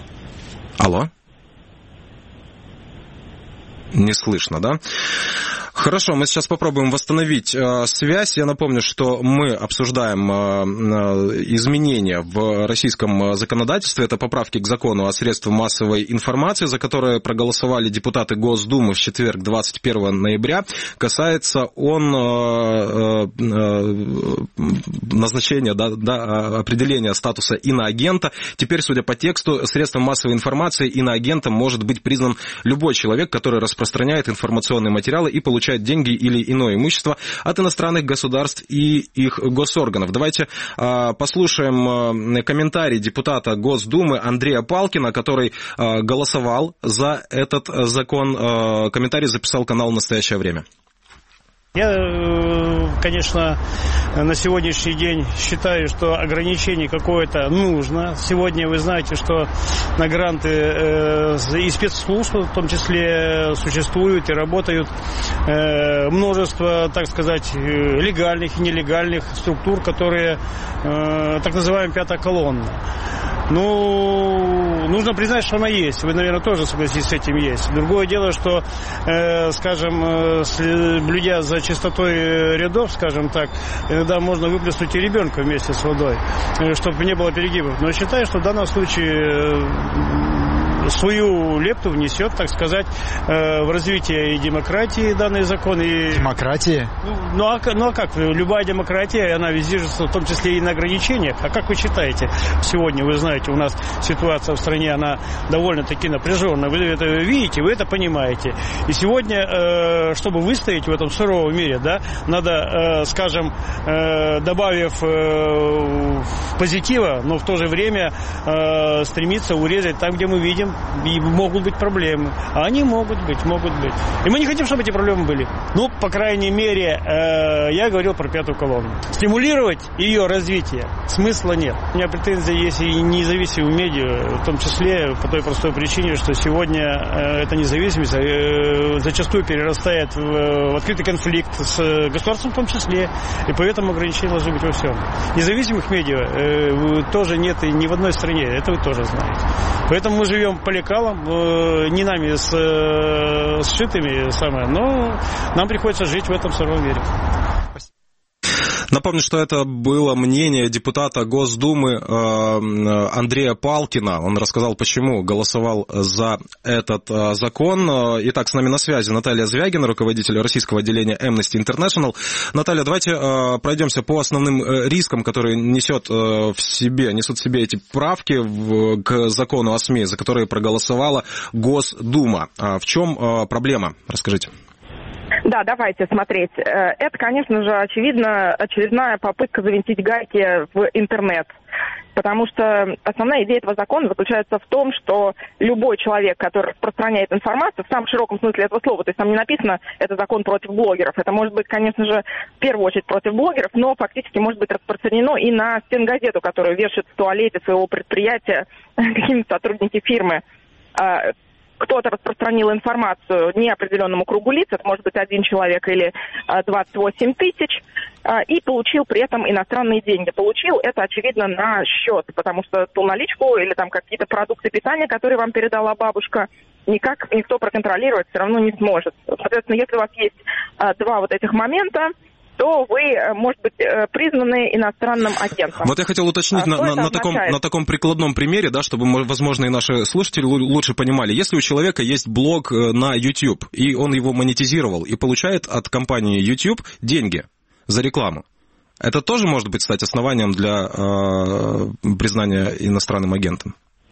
Алло? Не слышно, да? Хорошо, мы сейчас попробуем восстановить э, связь. Я напомню, что мы обсуждаем э, изменения в российском законодательстве. Это поправки к закону о средствах массовой информации, за которые проголосовали депутаты Госдумы в четверг, двадцать первого ноября. Касается он э, э, назначения, да, да, определения статуса иноагента. Теперь, судя по тексту, средством массовой информации иноагентом может быть признан любой человек, который распространяет информационные материалы и получает деньги или иное имущество от иностранных государств и их госорганов. Давайте э, послушаем э, комментарий депутата Госдумы Андрея Палкина, который э, голосовал за этот закон. Э, комментарий записал канал «Настоящее время». Я, конечно, на сегодняшний день считаю, что ограничение какое-то нужно. Сегодня вы знаете, что на гранты и спецслужб в том числе существуют и работают множество, так сказать, легальных и нелегальных структур, которые так называемая пятая колонна. Ну, нужно признать, что она есть. Вы, наверное, тоже согласитесь, с этим есть. Другое дело, что, э, скажем, э, блюдя за чистотой рядов, скажем так, иногда можно выплеснуть и ребенка вместе с водой, э, чтобы не было перегибов. Но считаю, что в данном случае э, свою лепту внесет, так сказать, э, в развитие и демократии данный закон. И... Демократии? Ну, ну, а, ну а как? Любая демократия, она везде же, в том числе и на ограничениях. А как вы считаете, сегодня, вы знаете, у нас ситуация в стране, она довольно-таки напряженная. Вы это видите, вы это понимаете. И сегодня, э, чтобы выстоять в этом суровом мире, да, надо, э, скажем, э, добавив э, позитива, но в то же время э, стремиться урезать там, где мы видим, и могут быть проблемы. А они могут быть, могут быть. И мы не хотим, чтобы эти проблемы были. Ну, по крайней мере, э, я говорил про пятую колонну. Стимулировать ее развитие смысла нет. У меня претензии есть и независимые медиа, в том числе по той простой причине, что сегодня э, эта независимость э, зачастую перерастает в, в открытый конфликт с государством в том числе. И поэтому ограничения должны быть во всем. Независимых медиа э, тоже нет и ни в одной стране. Это вы тоже знаете. Поэтому мы живем по лекалам, э, не нами с, э, сшитыми, самое, но нам приходится жить в этом суровом мире. Напомню, что это было мнение депутата Госдумы Андрея Палкина. Он рассказал, почему голосовал за этот закон. Итак, с нами на связи Наталья Звягина, руководитель российского отделения Amnesty International. Наталья, давайте пройдемся по основным рискам, которые несет в себе, несут в себе эти правки к закону о СМИ, за которые проголосовала Госдума. В чем проблема? Расскажите. Да, давайте смотреть. Это, конечно же, очевидно, очередная попытка завинтить гайки в интернет. Потому что основная идея этого закона заключается в том, что любой человек, который распространяет информацию, в самом широком смысле этого слова, то есть там не написано «это закон против блогеров», это может быть, конечно же, в первую очередь против блогеров, но фактически может быть распространено и на стенгазету, которую вешают в туалете своего предприятия какие-нибудь сотрудники фирмы. Кто-то распространил информацию неопределенному кругу лиц, это может быть один человек или двадцать восемь тысяч, и получил при этом иностранные деньги. Получил это, очевидно, на счет, потому что ту наличку или там какие-то продукты питания, которые вам передала бабушка, никак никто проконтролировать все равно не сможет. Соответственно, если у вас есть два вот этих момента, то вы, может быть, признаны иностранным агентом. Вот я хотел уточнить а на, на, на, таком, на таком прикладном примере, да, чтобы, возможно, и наши слушатели лучше понимали. Если у человека есть блог на YouTube, и он его монетизировал, и получает от компании YouTube деньги за рекламу, это тоже может быть стать основанием для э, признания иностранным агентом?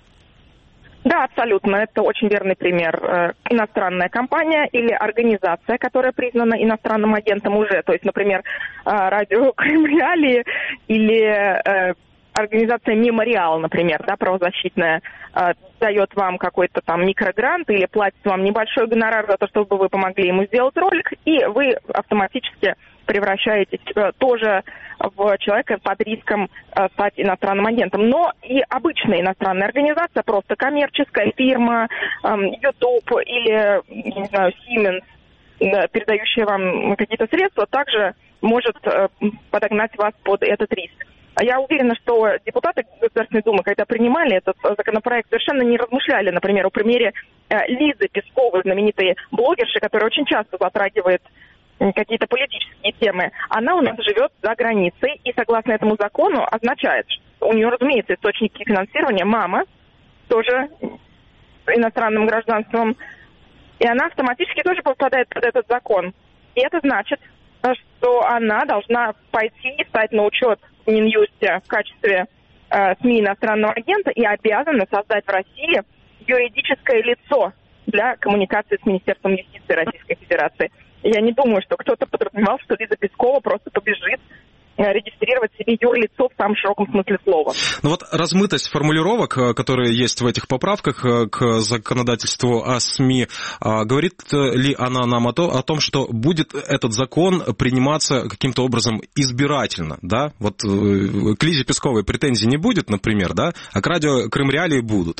Да, абсолютно. Это очень верный пример. Иностранная компания или организация, которая признана иностранным агентом уже. То есть, например, радио Крым Реалии или организация Мемориал, например, да, правозащитная, дает вам какой-то там микрогрант или платит вам небольшой гонорар за то, чтобы вы помогли ему сделать ролик, и вы автоматически превращаетесь тоже в человека под риском стать иностранным агентом. Но и обычная иностранная организация, просто коммерческая фирма, YouTube или, не знаю, Siemens, передающая вам какие-то средства, также может подогнать вас под этот риск. Я уверена, что депутаты Государственной Думы, когда принимали этот законопроект, совершенно не размышляли, например, о примере Лизы Песковой, знаменитой блогерши, которая очень часто затрагивает какие-то политические темы, она у нас живет за границей, и согласно этому закону означает, что у нее, разумеется, источники финансирования мама, тоже иностранным гражданством, и она автоматически тоже попадает под этот закон. И это значит, что она должна пойти и стать на учет в Минюсте в качестве э, СМИ иностранного агента и обязана создать в России юридическое лицо для коммуникации с Министерством юстиции Российской Федерации. Я не думаю, что кто-то подразумевал, что Лиза Пескова просто побежит регистрировать себе юрлицо в самом широком смысле слова. Ну вот размытость формулировок, которые есть в этих поправках к законодательству о СМИ, говорит ли она нам о, то, о том, что будет этот закон приниматься каким-то образом избирательно, да? Вот к Лизе Песковой претензий не будет, например, да? А к радио Крым Реалии будут.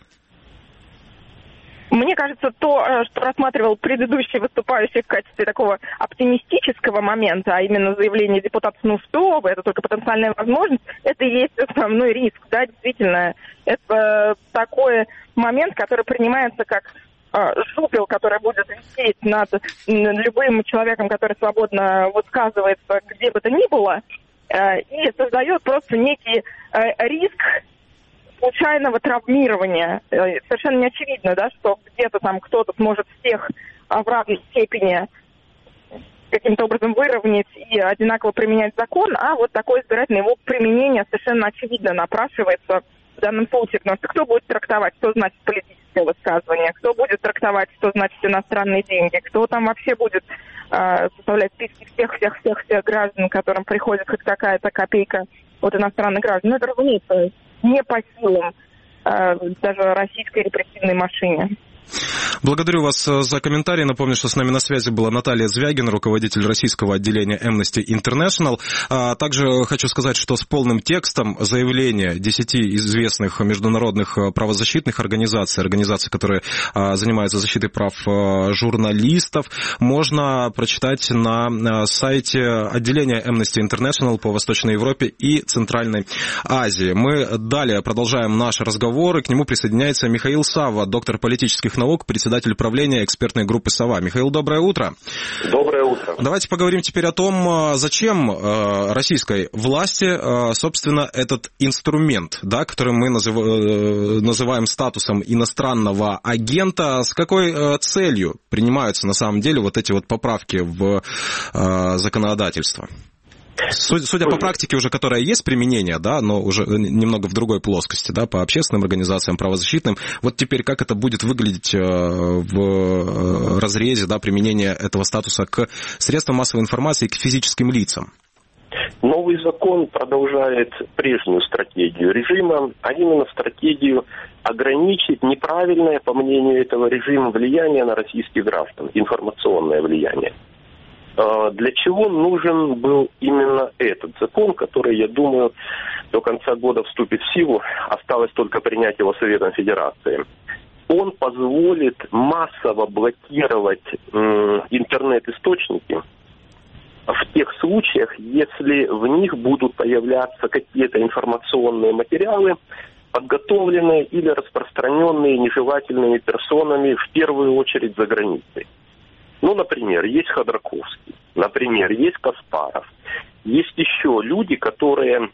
Мне кажется, то, что рассматривал предыдущий выступающий в качестве такого оптимистического момента, а именно заявление депутата Снустова, это только потенциальная возможность, это и есть основной риск. Да, действительно, это такой момент, который принимается как жупел, который будет висеть над любым человеком, который свободно высказывается где бы то ни было, и создает просто некий риск случайного травмирования. Совершенно не очевидно, да, что где-то там кто-то сможет всех в равной степени каким-то образом выровнять и одинаково применять закон, а вот такое избирательное его применение совершенно очевидно напрашивается в данном случае, потому что кто будет трактовать, что значит политическое высказывание, кто будет трактовать, что значит иностранные деньги, кто там вообще будет э, составлять списки всех-всех-всех-всех граждан, которым приходит хоть какая-то копейка от иностранных граждан. Ну, это, разумеется, не по силам э, даже российской репрессивной машине. Благодарю вас за комментарий. Напомню, что с нами на связи была Наталья Звягина, руководитель российского отделения Amnesty International. Также хочу сказать, что с полным текстом заявления десяти известных международных правозащитных организаций, организаций, которые занимаются защитой прав журналистов, можно прочитать на сайте отделения Amnesty International по Восточной Европе и Центральной Азии. Мы далее продолжаем наш разговор, и к нему присоединяется Михаил Савва, доктор политических наук, председатель правления экспертной группы «Сова». Михаил, доброе утро. Доброе утро. Давайте поговорим теперь о том, зачем российской власти, собственно, этот инструмент, да, который мы называем статусом иностранного агента. С какой целью принимаются на самом деле вот эти вот поправки в законодательство? Судя по практике уже, которая есть применение, да, но уже немного в другой плоскости, да, по общественным организациям, правозащитным, вот теперь как это будет выглядеть в разрезе, да, применения этого статуса к средствам массовой информации, к физическим лицам? Новый закон продолжает прежнюю стратегию режима, а именно стратегию ограничить неправильное, по мнению этого режима, влияние на российских граждан, информационное влияние. Для чего нужен был именно этот закон, который, я думаю, до конца года вступит в силу, осталось только принять его Советом Федерации. Он позволит массово блокировать интернет-источники в тех случаях, если в них будут появляться какие-то информационные материалы, подготовленные или распространенные нежелательными персонами, в первую очередь за границей. Ну, например, есть Ходорковский, например, есть Каспаров. Есть еще люди, которые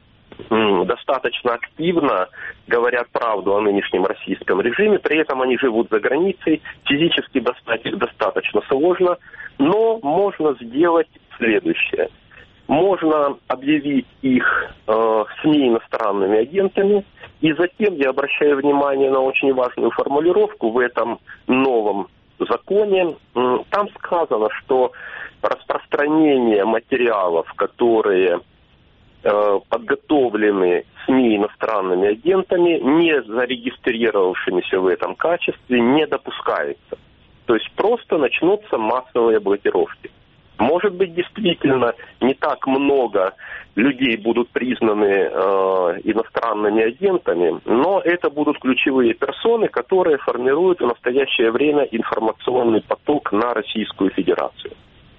м, достаточно активно говорят правду о нынешнем российском режиме, при этом они живут за границей, физически достать их достаточно сложно, но можно сделать следующее. Можно объявить их э, СМИ иностранными агентами, и затем я обращаю внимание на очень важную формулировку в этом новом законе. Там сказано, что распространение материалов, которые э, подготовлены СМИ иностранными агентами, не зарегистрировавшимися в этом качестве, не допускается. То есть просто начнутся массовые блокировки. Может быть, действительно, не так много людей будут признаны э, иностранными агентами, но это будут ключевые персоны, которые формируют в настоящее время информационный поток на Российскую Федерацию.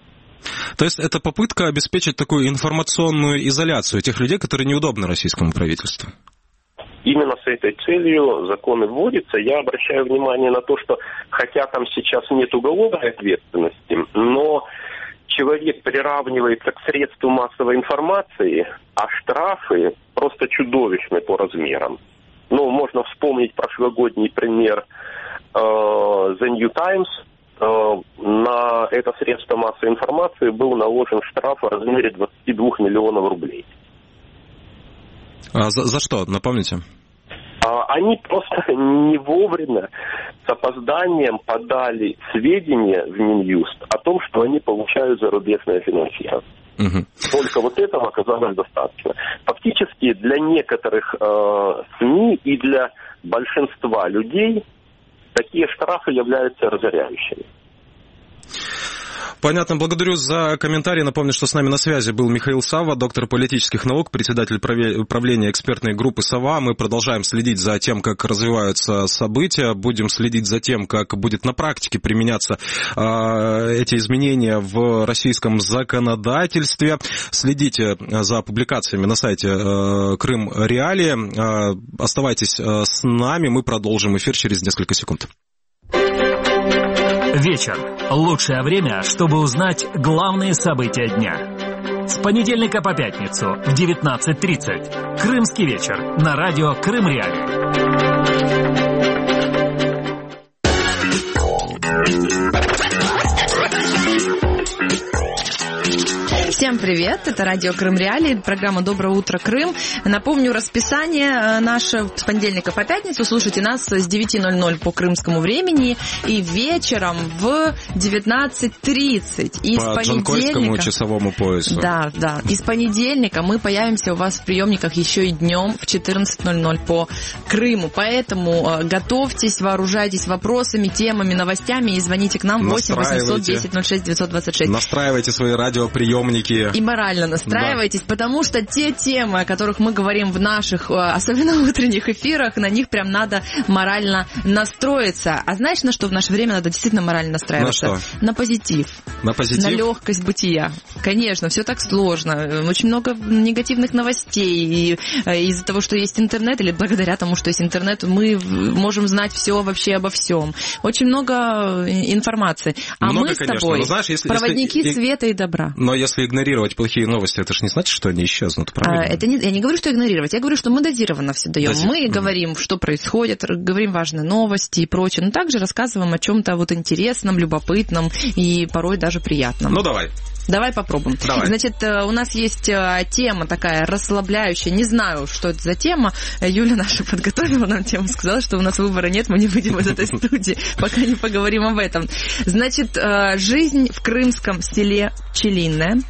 То есть это попытка обеспечить такую информационную изоляцию тех людей, которые неудобны российскому правительству? Именно с этой целью законы вводятся. Я обращаю внимание на то, что хотя там сейчас нет уголовной ответственности, но человек приравнивается к средству массовой информации, а штрафы просто чудовищны по размерам. Ну, можно вспомнить прошлогодний пример э, The New Times. Э, на это средство массовой информации был наложен штраф в размере двадцать два миллионов рублей. А за, за что, напомните? Они просто не вовремя, с опозданием подали сведения в Минюст о том, что они получают зарубежное финансирование. Угу. Только вот этого оказалось достаточно. Фактически для некоторых э, СМИ и для большинства людей такие штрафы являются разоряющими. Понятно, благодарю за комментарий. Напомню, что с нами на связи был Михаил Савва, доктор политических наук, председатель правления экспертной группы «Сова». Мы продолжаем следить за тем, как развиваются события, будем следить за тем, как будет на практике применяться э, эти изменения в российском законодательстве. Следите за публикациями на сайте э, Крым Реалии. Э, оставайтесь э, с нами, мы продолжим эфир через несколько секунд. Вечер. Лучшее время, чтобы узнать главные события дня. С понедельника по пятницу в девятнадцать тридцать. Крымский вечер на радио Крым Реалии. Всем привет, это радио Крым Реалии, программа «Доброе утро, Крым». Напомню, расписание наше с понедельника по пятницу. Слушайте нас с девяти ноль-ноль по крымскому времени и вечером в девятнадцать тридцать. И по джанкойскому часовому поясу. Да, да. И с понедельника мы появимся у вас в приемниках еще и днем в четырнадцать ноль-ноль по Крыму. Поэтому готовьтесь, вооружайтесь вопросами, темами, новостями и звоните к нам восемь восемьсот десять ноль шесть девятьсот двадцать шесть. Настраивайте свои радиоприемники. И морально настраивайтесь, да. Потому что те темы, о которых мы говорим в наших, особенно утренних эфирах, на них прям надо морально настроиться. А знаешь, на что в наше время надо действительно морально настраиваться? На что? На позитив. На позитив? На легкость бытия. Конечно, все так сложно. Очень много негативных новостей. И из-за того, что есть интернет, или благодаря тому, что есть интернет, мы можем знать все вообще обо всем. Очень много информации. А много, мы с конечно. тобой Но, знаешь, если, проводники если... света и добра. Но если игнорировать плохие новости, это же не значит, что они исчезнут, правильно? А, это не, я не говорю, что игнорировать, я говорю, что мы дозированно все даем. Дози... Мы mm-hmm. говорим, что происходит, говорим важные новости и прочее, но также рассказываем о чем-то вот интересном, любопытном и порой даже приятном. Ну, давай. Давай попробуем. Давай. Значит, у нас есть тема такая расслабляющая. Не знаю, что это за тема. Юля наша подготовила нам тему, сказала, что у нас выбора нет, мы не выйдем из этой студии, пока не поговорим об этом. Значит, жизнь в крымском селе Пчелиное.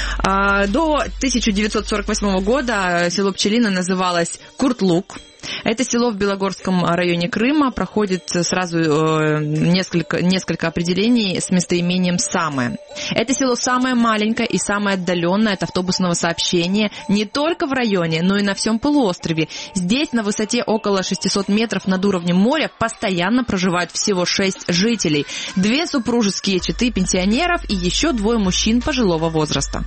До тысяча девятьсот сорок восьмого года село Пчелиное называлось Куртлук. Это село в Белогорском районе Крыма, проходит сразу э, несколько, несколько определений с местоимением «самое». Это село самое маленькое и самое отдаленное от автобусного сообщения не только в районе, но и на всем полуострове. Здесь на высоте около шестисот метров над уровнем моря постоянно проживают всего шесть жителей. Две супружеские четы пенсионеров и еще двое мужчин пожилого возраста.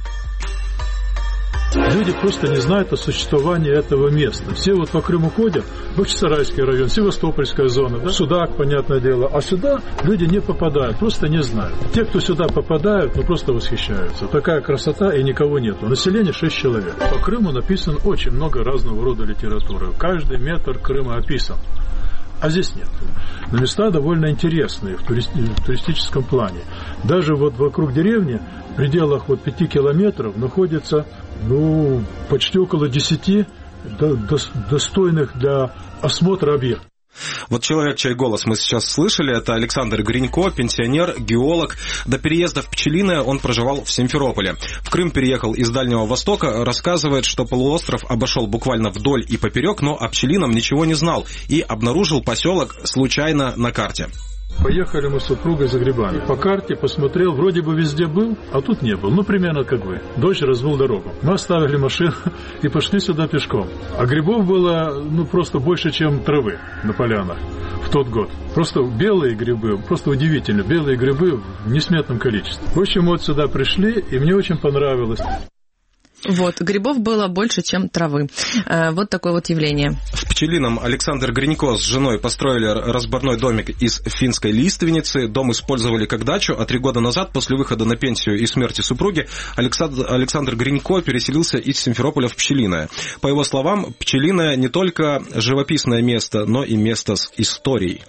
Люди просто не знают о существовании этого места. Все вот по Крыму ходят, Бахчисарайский район, Севастопольская зона, да? Судак, понятное дело. А сюда люди не попадают, просто не знают. Те, кто сюда попадают, ну просто восхищаются. Такая красота, и никого нету. Население шесть человек. По Крыму написано очень много разного рода литературы. Каждый метр Крыма описан. А здесь нет. Но места довольно интересные в, турист... в туристическом плане. Даже вот вокруг деревни, в пределах вот пяти километров, находится ну, почти около десяти достойных для осмотра объектов. Вот человек, чей голос мы сейчас слышали, это Александр Гринько, пенсионер, геолог. До переезда в Пчелиное он проживал в Симферополе. В Крым переехал из Дальнего Востока, рассказывает, что полуостров обошел буквально вдоль и поперек, но о Пчелином ничего не знал и обнаружил поселок случайно на карте. Поехали мы с супругой за грибами. По карте посмотрел, вроде бы везде был, а тут не был. Ну, примерно как вы. Дождь развел дорогу. Мы оставили машину и пошли сюда пешком. А грибов было, ну, просто больше, чем травы на полянах в тот год. Просто белые грибы, просто удивительно. Белые грибы в несметном количестве. В общем, вот сюда пришли, и мне очень понравилось. Вот, грибов было больше, чем травы. Вот такое вот явление. В Пчелином Александр Гринько с женой построили разборной домик из финской лиственницы. Дом использовали как дачу, а три года назад, после выхода на пенсию и смерти супруги, Александр, Александр Гринько переселился из Симферополя в Пчелиное. По его словам, Пчелиное не только живописное место, но и место с историей.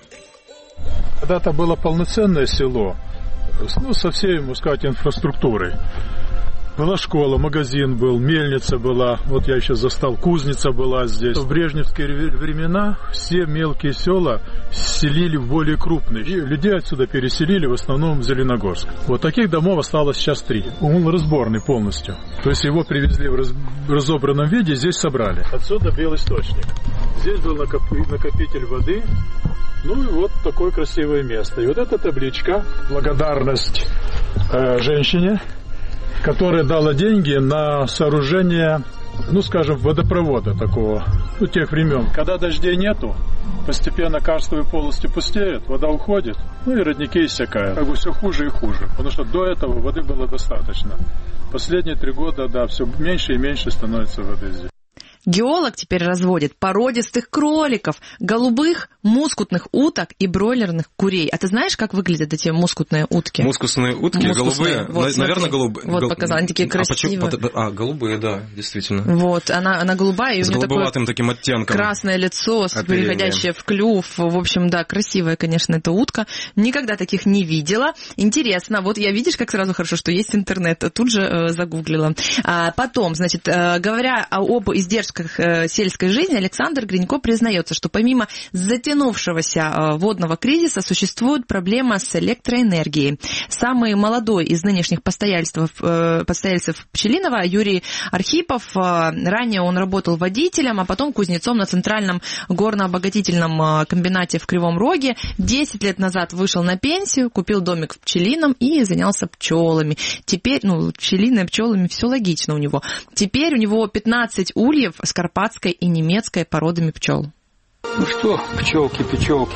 Когда-то было полноценное село, ну, со всей, можно сказать, инфраструктурой. Была школа, магазин был, мельница была, вот я еще застал, кузница была здесь. В брежневские времена все мелкие села селили в более крупные. И людей отсюда переселили в основном в Зеленогорск. Вот таких домов осталось сейчас три. Он разборный полностью. То есть его привезли в раз... разобранном виде, здесь собрали. Отсюда был источник. Здесь был накоп... накопитель воды. Ну и вот такое красивое место. И вот эта табличка, благодарность э, женщине, которая дала деньги на сооружение, ну, скажем, водопровода такого, ну, тех времен. Когда дождей нету, постепенно карстовые полости пустеют, вода уходит, ну, и родники иссякают. Как бы все хуже и хуже, потому что до этого воды было достаточно. Последние три года, да, все меньше и меньше становится воды здесь. Геолог теперь разводит породистых кроликов, голубых, мускутных уток и бройлерных курей. А ты знаешь, как выглядят эти мускутные утки? Мускусные утки, мускусные. голубые, Вот, наверное, голубые. Вот показала, они такие красивые. А, почему? А, голубые, да, действительно. Вот, она, она голубая, и с у нее голубоватым такое таким оттенком. Красное лицо, переходящее в клюв. В общем, да, красивая, конечно, эта утка. Никогда таких не видела. Интересно, вот я, видишь, как сразу хорошо, что есть интернет. Тут же э, загуглила. А потом, значит, э, говоря об издержках э, сельской жизни, Александр Гринько признается, что помимо затянувшегося водного кризиса существует проблема с электроэнергией. Самый молодой из нынешних постояльцев, постояльцев Пчелиного, Юрий Архипов, ранее он работал водителем, а потом кузнецом на Центральном горно-обогатительном комбинате в Кривом Роге. Десять лет назад вышел на пенсию, купил домик в Пчелином и занялся пчелами. Теперь, ну, пчелиные пчелами, все логично у него. Теперь у него пятнадцать ульев с карпатской и немецкой породами пчел. Ну что, пчелки-пчелки,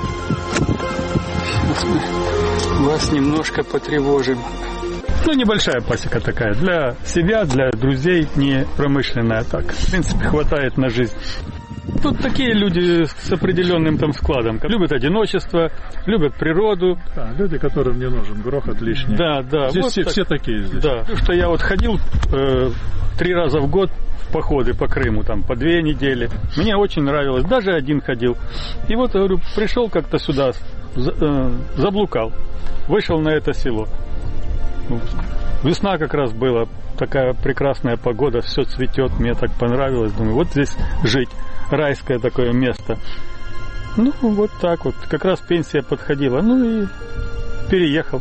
сейчас мы вас немножко потревожим. Ну, небольшая пасека такая, для себя, для друзей, не промышленная, так. В принципе, хватает на жизнь. Тут такие люди с определенным там складом. Любят одиночество, любят природу. Да, люди, которым не нужен грохот лишний. Да, да. Здесь вот все, так. все такие здесь. Да. Что я вот ходил э, три раза в год в походы по Крыму, там, по две недели. Мне очень нравилось. Даже один ходил. И вот, говорю, пришел как-то сюда, э, заблукал. Вышел на это село. Весна как раз была. Такая прекрасная погода, все цветет. Мне так понравилось. Думаю, вот здесь жить. Райское такое место. Ну, вот так вот. Как раз пенсия подходила. Ну и переехал.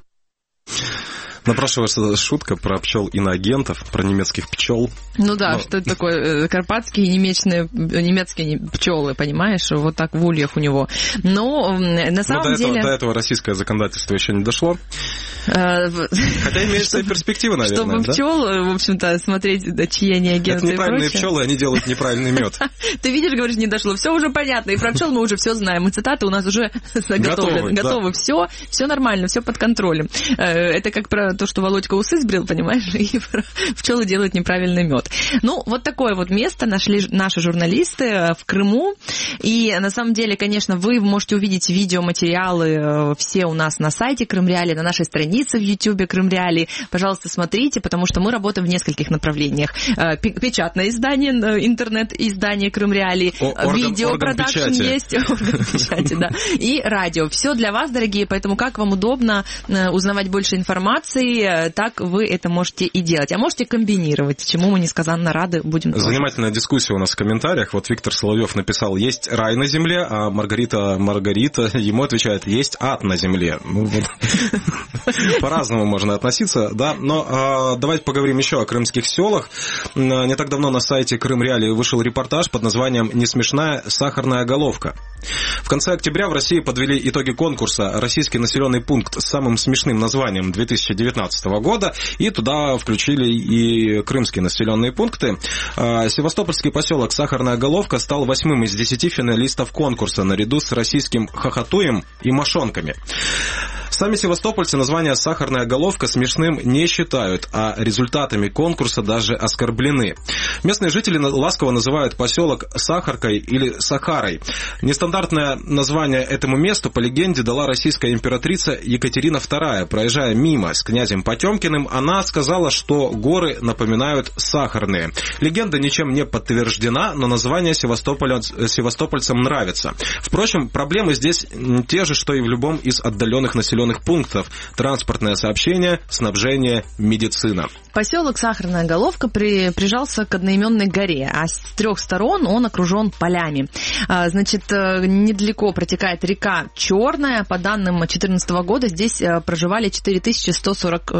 Напрашивается шутка про пчел иноагентов, про немецких пчел. Ну да, Но... что это такое? Карпатские и немецкие, немецкие пчелы, понимаешь? Вот так в ульях у него. Но на самом Но до деле... Этого, до этого российское законодательство еще не дошло. Хотя имеется перспектива, наверное. Чтобы да? пчел, в общем-то, смотреть, чьи они агенты. Это неправильные пчелы, они делают неправильный мед. Ты видишь, говоришь, не дошло. Все уже понятно. И про пчел мы уже все знаем. И цитаты у нас уже готовы. Готовы. Все, все нормально, все под контролем. Это как про то, что Володька усы сбрил, понимаешь, и пчелы делают неправильный мед. Ну, вот такое вот место нашли наши журналисты в Крыму. И на самом деле, конечно, вы можете увидеть видеоматериалы все у нас на сайте Крымреалии, на нашей странице в Ютьюбе Крымреалии. Пожалуйста, смотрите, потому что мы работаем в нескольких направлениях. Печатное издание, интернет-издание Крымреалии, видеопродакшн есть, орган печати, да, и радио. Все для вас, дорогие, поэтому как вам удобно узнавать больше информации, так вы это можете и делать. А можете комбинировать, чему мы несказанно рады будем. Занимательная тоже. Дискуссия у нас в комментариях. Вот Виктор Соловьев написал: есть рай на земле, а Маргарита Маргарита ему отвечает: есть ад на земле. Ну, вот. По-разному можно относиться, да. Но э, давайте поговорим еще о крымских селах. Не так давно на сайте Крымреалии вышел репортаж под названием «Несмешная сахарная головка». В конце октября в России подвели итоги конкурса «Российский населенный пункт с самым смешным названием две тысячи девятнадцатого года», и туда включили и крымские населенные пункты. Севастопольский поселок Сахарная Головка стал восьмым из десяти финалистов конкурса наряду с российским Хохотуем и Мошонками. Сами севастопольцы название «Сахарная головка» смешным не считают, а результатами конкурса даже оскорблены. Местные жители ласково называют поселок Сахаркой или Сахарой. Нестандартное название этому месту, по легенде, дала российская императрица Екатерина вторая. Проезжая мимо с князем Потемкиным, она сказала, что горы напоминают сахарные. Легенда ничем не подтверждена, но название Севастополя, севастопольцам нравится. Впрочем, проблемы здесь те же, что и в любом из отдаленных населенных пунктов. Транспортное сообщение, снабжение, медицина. Поселок Сахарная Головка при, прижался к одноименной горе, а с трех сторон он окружен полями. А, значит, недалеко протекает река Черная. По данным две тысячи четырнадцатого года здесь проживали четыре тысячи сто сорок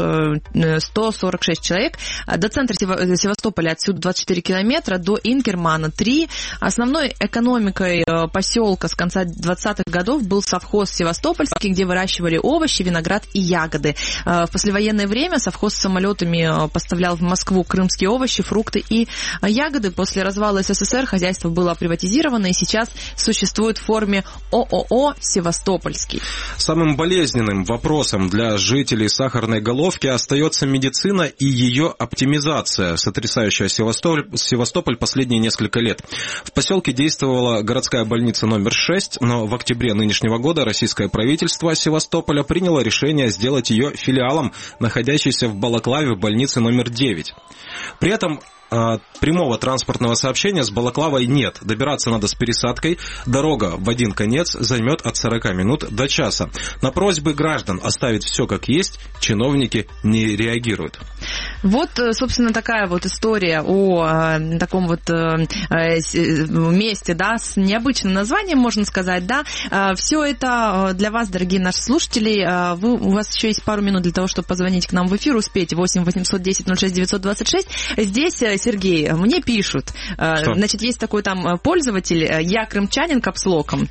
шесть человек. До центра Севастополя отсюда двадцать четыре километра, до Инкермана три. Основной экономикой поселка с конца двадцатых годов был совхоз Севастопольский, где выращивали овощи, виноград и ягоды. В послевоенное время совхоз с самолетами поставлял в Москву крымские овощи, фрукты и ягоды. После развала СССР хозяйство было приватизировано и сейчас существует в форме ООО «Севастопольский». Самым болезненным вопросом для жителей Сахарной Головки остается медицина и ее оптимизация, сотрясающая Севастополь, Севастополь последние несколько лет. В поселке действовала городская больница номер шесть, но в октябре нынешнего года российское правительство Севастополя приняло решение сделать ее филиалом, находящейся в Балаклаве больницы номер девять. При этом прямого транспортного сообщения с Балаклавой нет. Добираться надо с пересадкой. Дорога в один конец займет от сорока минут до часа. На просьбы граждан оставить все как есть чиновники не реагируют. Вот, собственно, такая вот история о э, таком вот э, месте, да, с необычным названием, можно сказать, да. Э, все это для вас, дорогие наши слушатели. Э, вы, у вас еще есть пару минут для того, чтобы позвонить к нам в эфир, успеть. восемь восемьсот десять ноль шесть девятьсот двадцать шесть. Здесь, Сергей, мне пишут. Что? Значит, есть такой там пользователь, я крымчанин капслоком.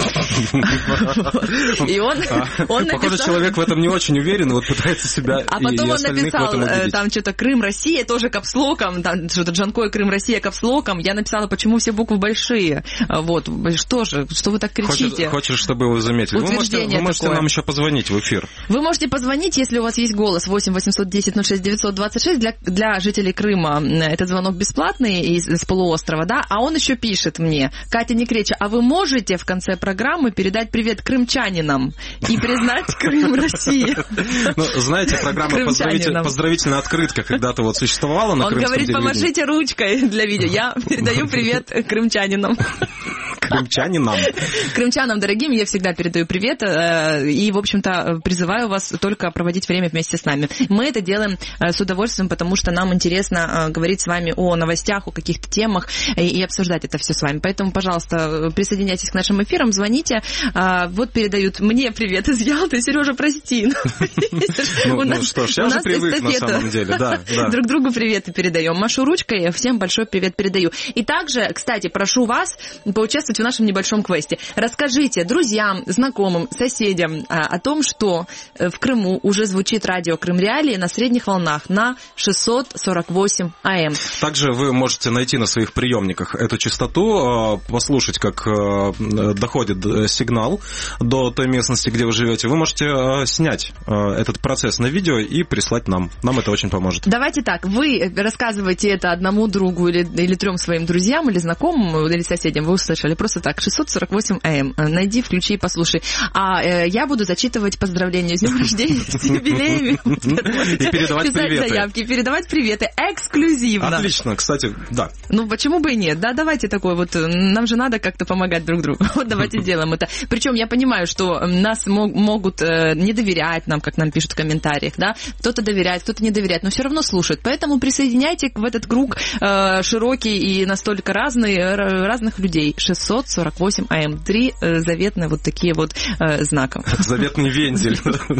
И он Похоже, человек в этом не очень уверен, вот пытается себя а потом он написал, там что-то Крым, Россия, тоже капслоком, там что-то Джанкой, Крым, Россия, капслоком. Я написала, почему все буквы большие. Вот, что же, что вы так кричите? Хочешь, чтобы вы заметили? Вы можете, вы можете нам еще позвонить в эфир. Вы можете позвонить, если у вас есть голос, восемь восемьсот десять ноль шесть девятьсот двадцать шесть. Для, для жителей Крыма этот звонок бесплатный из, из полуострова, да, а он еще пишет мне: Катя Некреча, а вы можете в конце программы передать привет крымчанинам и признать Крым России? Ну, знаете, программа «Поздравительная открытка» когда-то вот существовала на крымском телевидении. Он говорит, помашите ручкой для видео. Я передаю привет крымчанинам. Крымчанинам. Крымчанам дорогим я всегда передаю привет и, в общем-то, призываю вас только проводить время вместе с нами. Мы это делаем с удовольствием, потому что нам интересно говорить с вами о новостях, о каких-то темах и обсуждать это все с вами. Поэтому, пожалуйста, присоединяйтесь к нашим эфирам, звоните. Вот передают мне привет из Ялты. Сережа, прости. Ну что ж, я уже привык на самом деле. Друг другу приветы передаем. Машу ручкой, всем большой привет передаю. И также, кстати, прошу вас поучаствовать в нашем небольшом квесте. Расскажите друзьям, знакомым, соседям о том, что в Крыму уже звучит радио Крым Реалии на средних волнах на шестьсот сорок восемь АМ. Также вы можете найти на своих приемниках эту частоту, послушать, как доходит сигнал до той местности, где вы живете. Вы можете снять этот процесс на видео и прислать нам. Нам это очень поможет. Давайте так, вы рассказываете это одному другу или, или трем своим друзьям, или знакомым, или соседям. Вы услышали просто так, шестьсот сорок восемь АМ. Найди, включи и послушай. А э, я буду зачитывать поздравления с днем рождения, с юбилеями. И передавать приветы. Писать заявки, передавать приветы эксклюзивно. Отлично, кстати, да. Ну, почему бы и нет? Да, давайте такой вот, нам же надо как-то помогать друг другу. Вот давайте сделаем это. Причем я понимаю, что нас могут не доверять нам, как нам пишут в комментариях, да. Кто-то доверяет, кто-то не доверяет, но все равно слушают. Поэтому присоединяйте в этот круг широкий и настолько разный, разных людей. шестьсот сорок восемь АМ. Три заветные вот такие вот знака. Заветный вензель.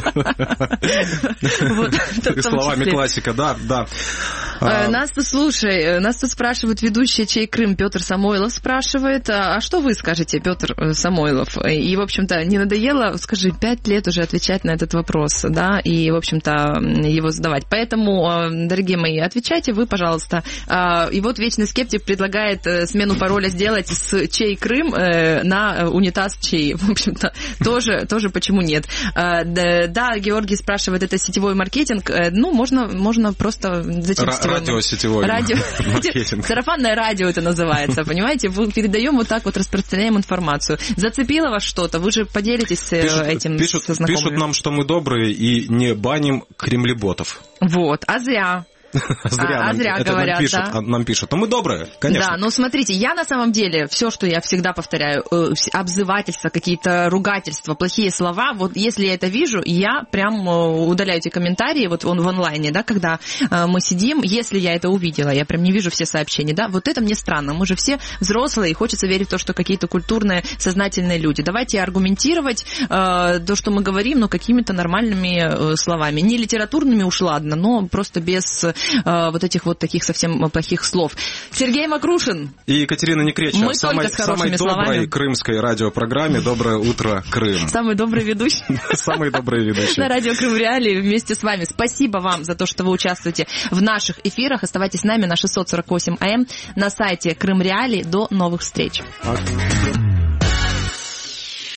Словами классика, да, да. Нас тут, слушай, нас тут спрашивают ведущий «Чей Крым?» Петр Самойлов спрашивает. А что вы скажете, Петр Самойлов? И, в общем-то, не надоело, скажи, пять лет уже отвечать на этот вопрос, да, и, в общем-то, его задавать. Поэтому, дорогие мои, отвечайте вы, пожалуйста. И вот Вечный Скептик предлагает смену пароля сделать с «Чей Крым?» Крым э, на унитаз чаи. В общем-то, тоже, тоже почему нет. Э, да, Георгий спрашивает, это сетевой маркетинг. Э, ну, можно, можно просто... Зачем Р- сетевой радиосетевой радио... маркетинг. Сарафанное радио это называется, понимаете? Мы передаем вот так вот, распространяем информацию. Зацепило вас что-то? Вы же поделитесь пишут, этим пишут, со знакомыми. Пишут нам, что мы добрые и не баним кремлеботов. Вот, а зря. Зря, а, нам, зря это говорят, нам пишут, да? нам пишут. Но мы добрые, конечно. Да, но смотрите, я на самом деле, все, что я всегда повторяю, обзывательства, какие-то ругательства, плохие слова, вот если я это вижу, я прям удаляю эти комментарии, вот он в онлайне, да, когда мы сидим, если я это увидела, я прям не вижу все сообщения, да, вот это мне странно, мы же все взрослые, и хочется верить в то, что какие-то культурные, сознательные люди. Давайте аргументировать э, то, что мы говорим, но какими-то нормальными э, словами, не литературными уж ладно, но просто без вот этих вот таких совсем плохих слов. Сергей Макрушин. И Екатерина Некречева. Мы самой, только с хорошими самой доброй словами. крымской радиопрограмме «Доброе утро, Крым». Самый добрый ведущий. Самый добрый ведущий. На радио Крым Реалии вместе с вами. Спасибо вам за то, что вы участвуете в наших эфирах. Оставайтесь с нами на шестьсот сорок восемь эй эм на сайте Крым Реалии. До новых встреч. Okay.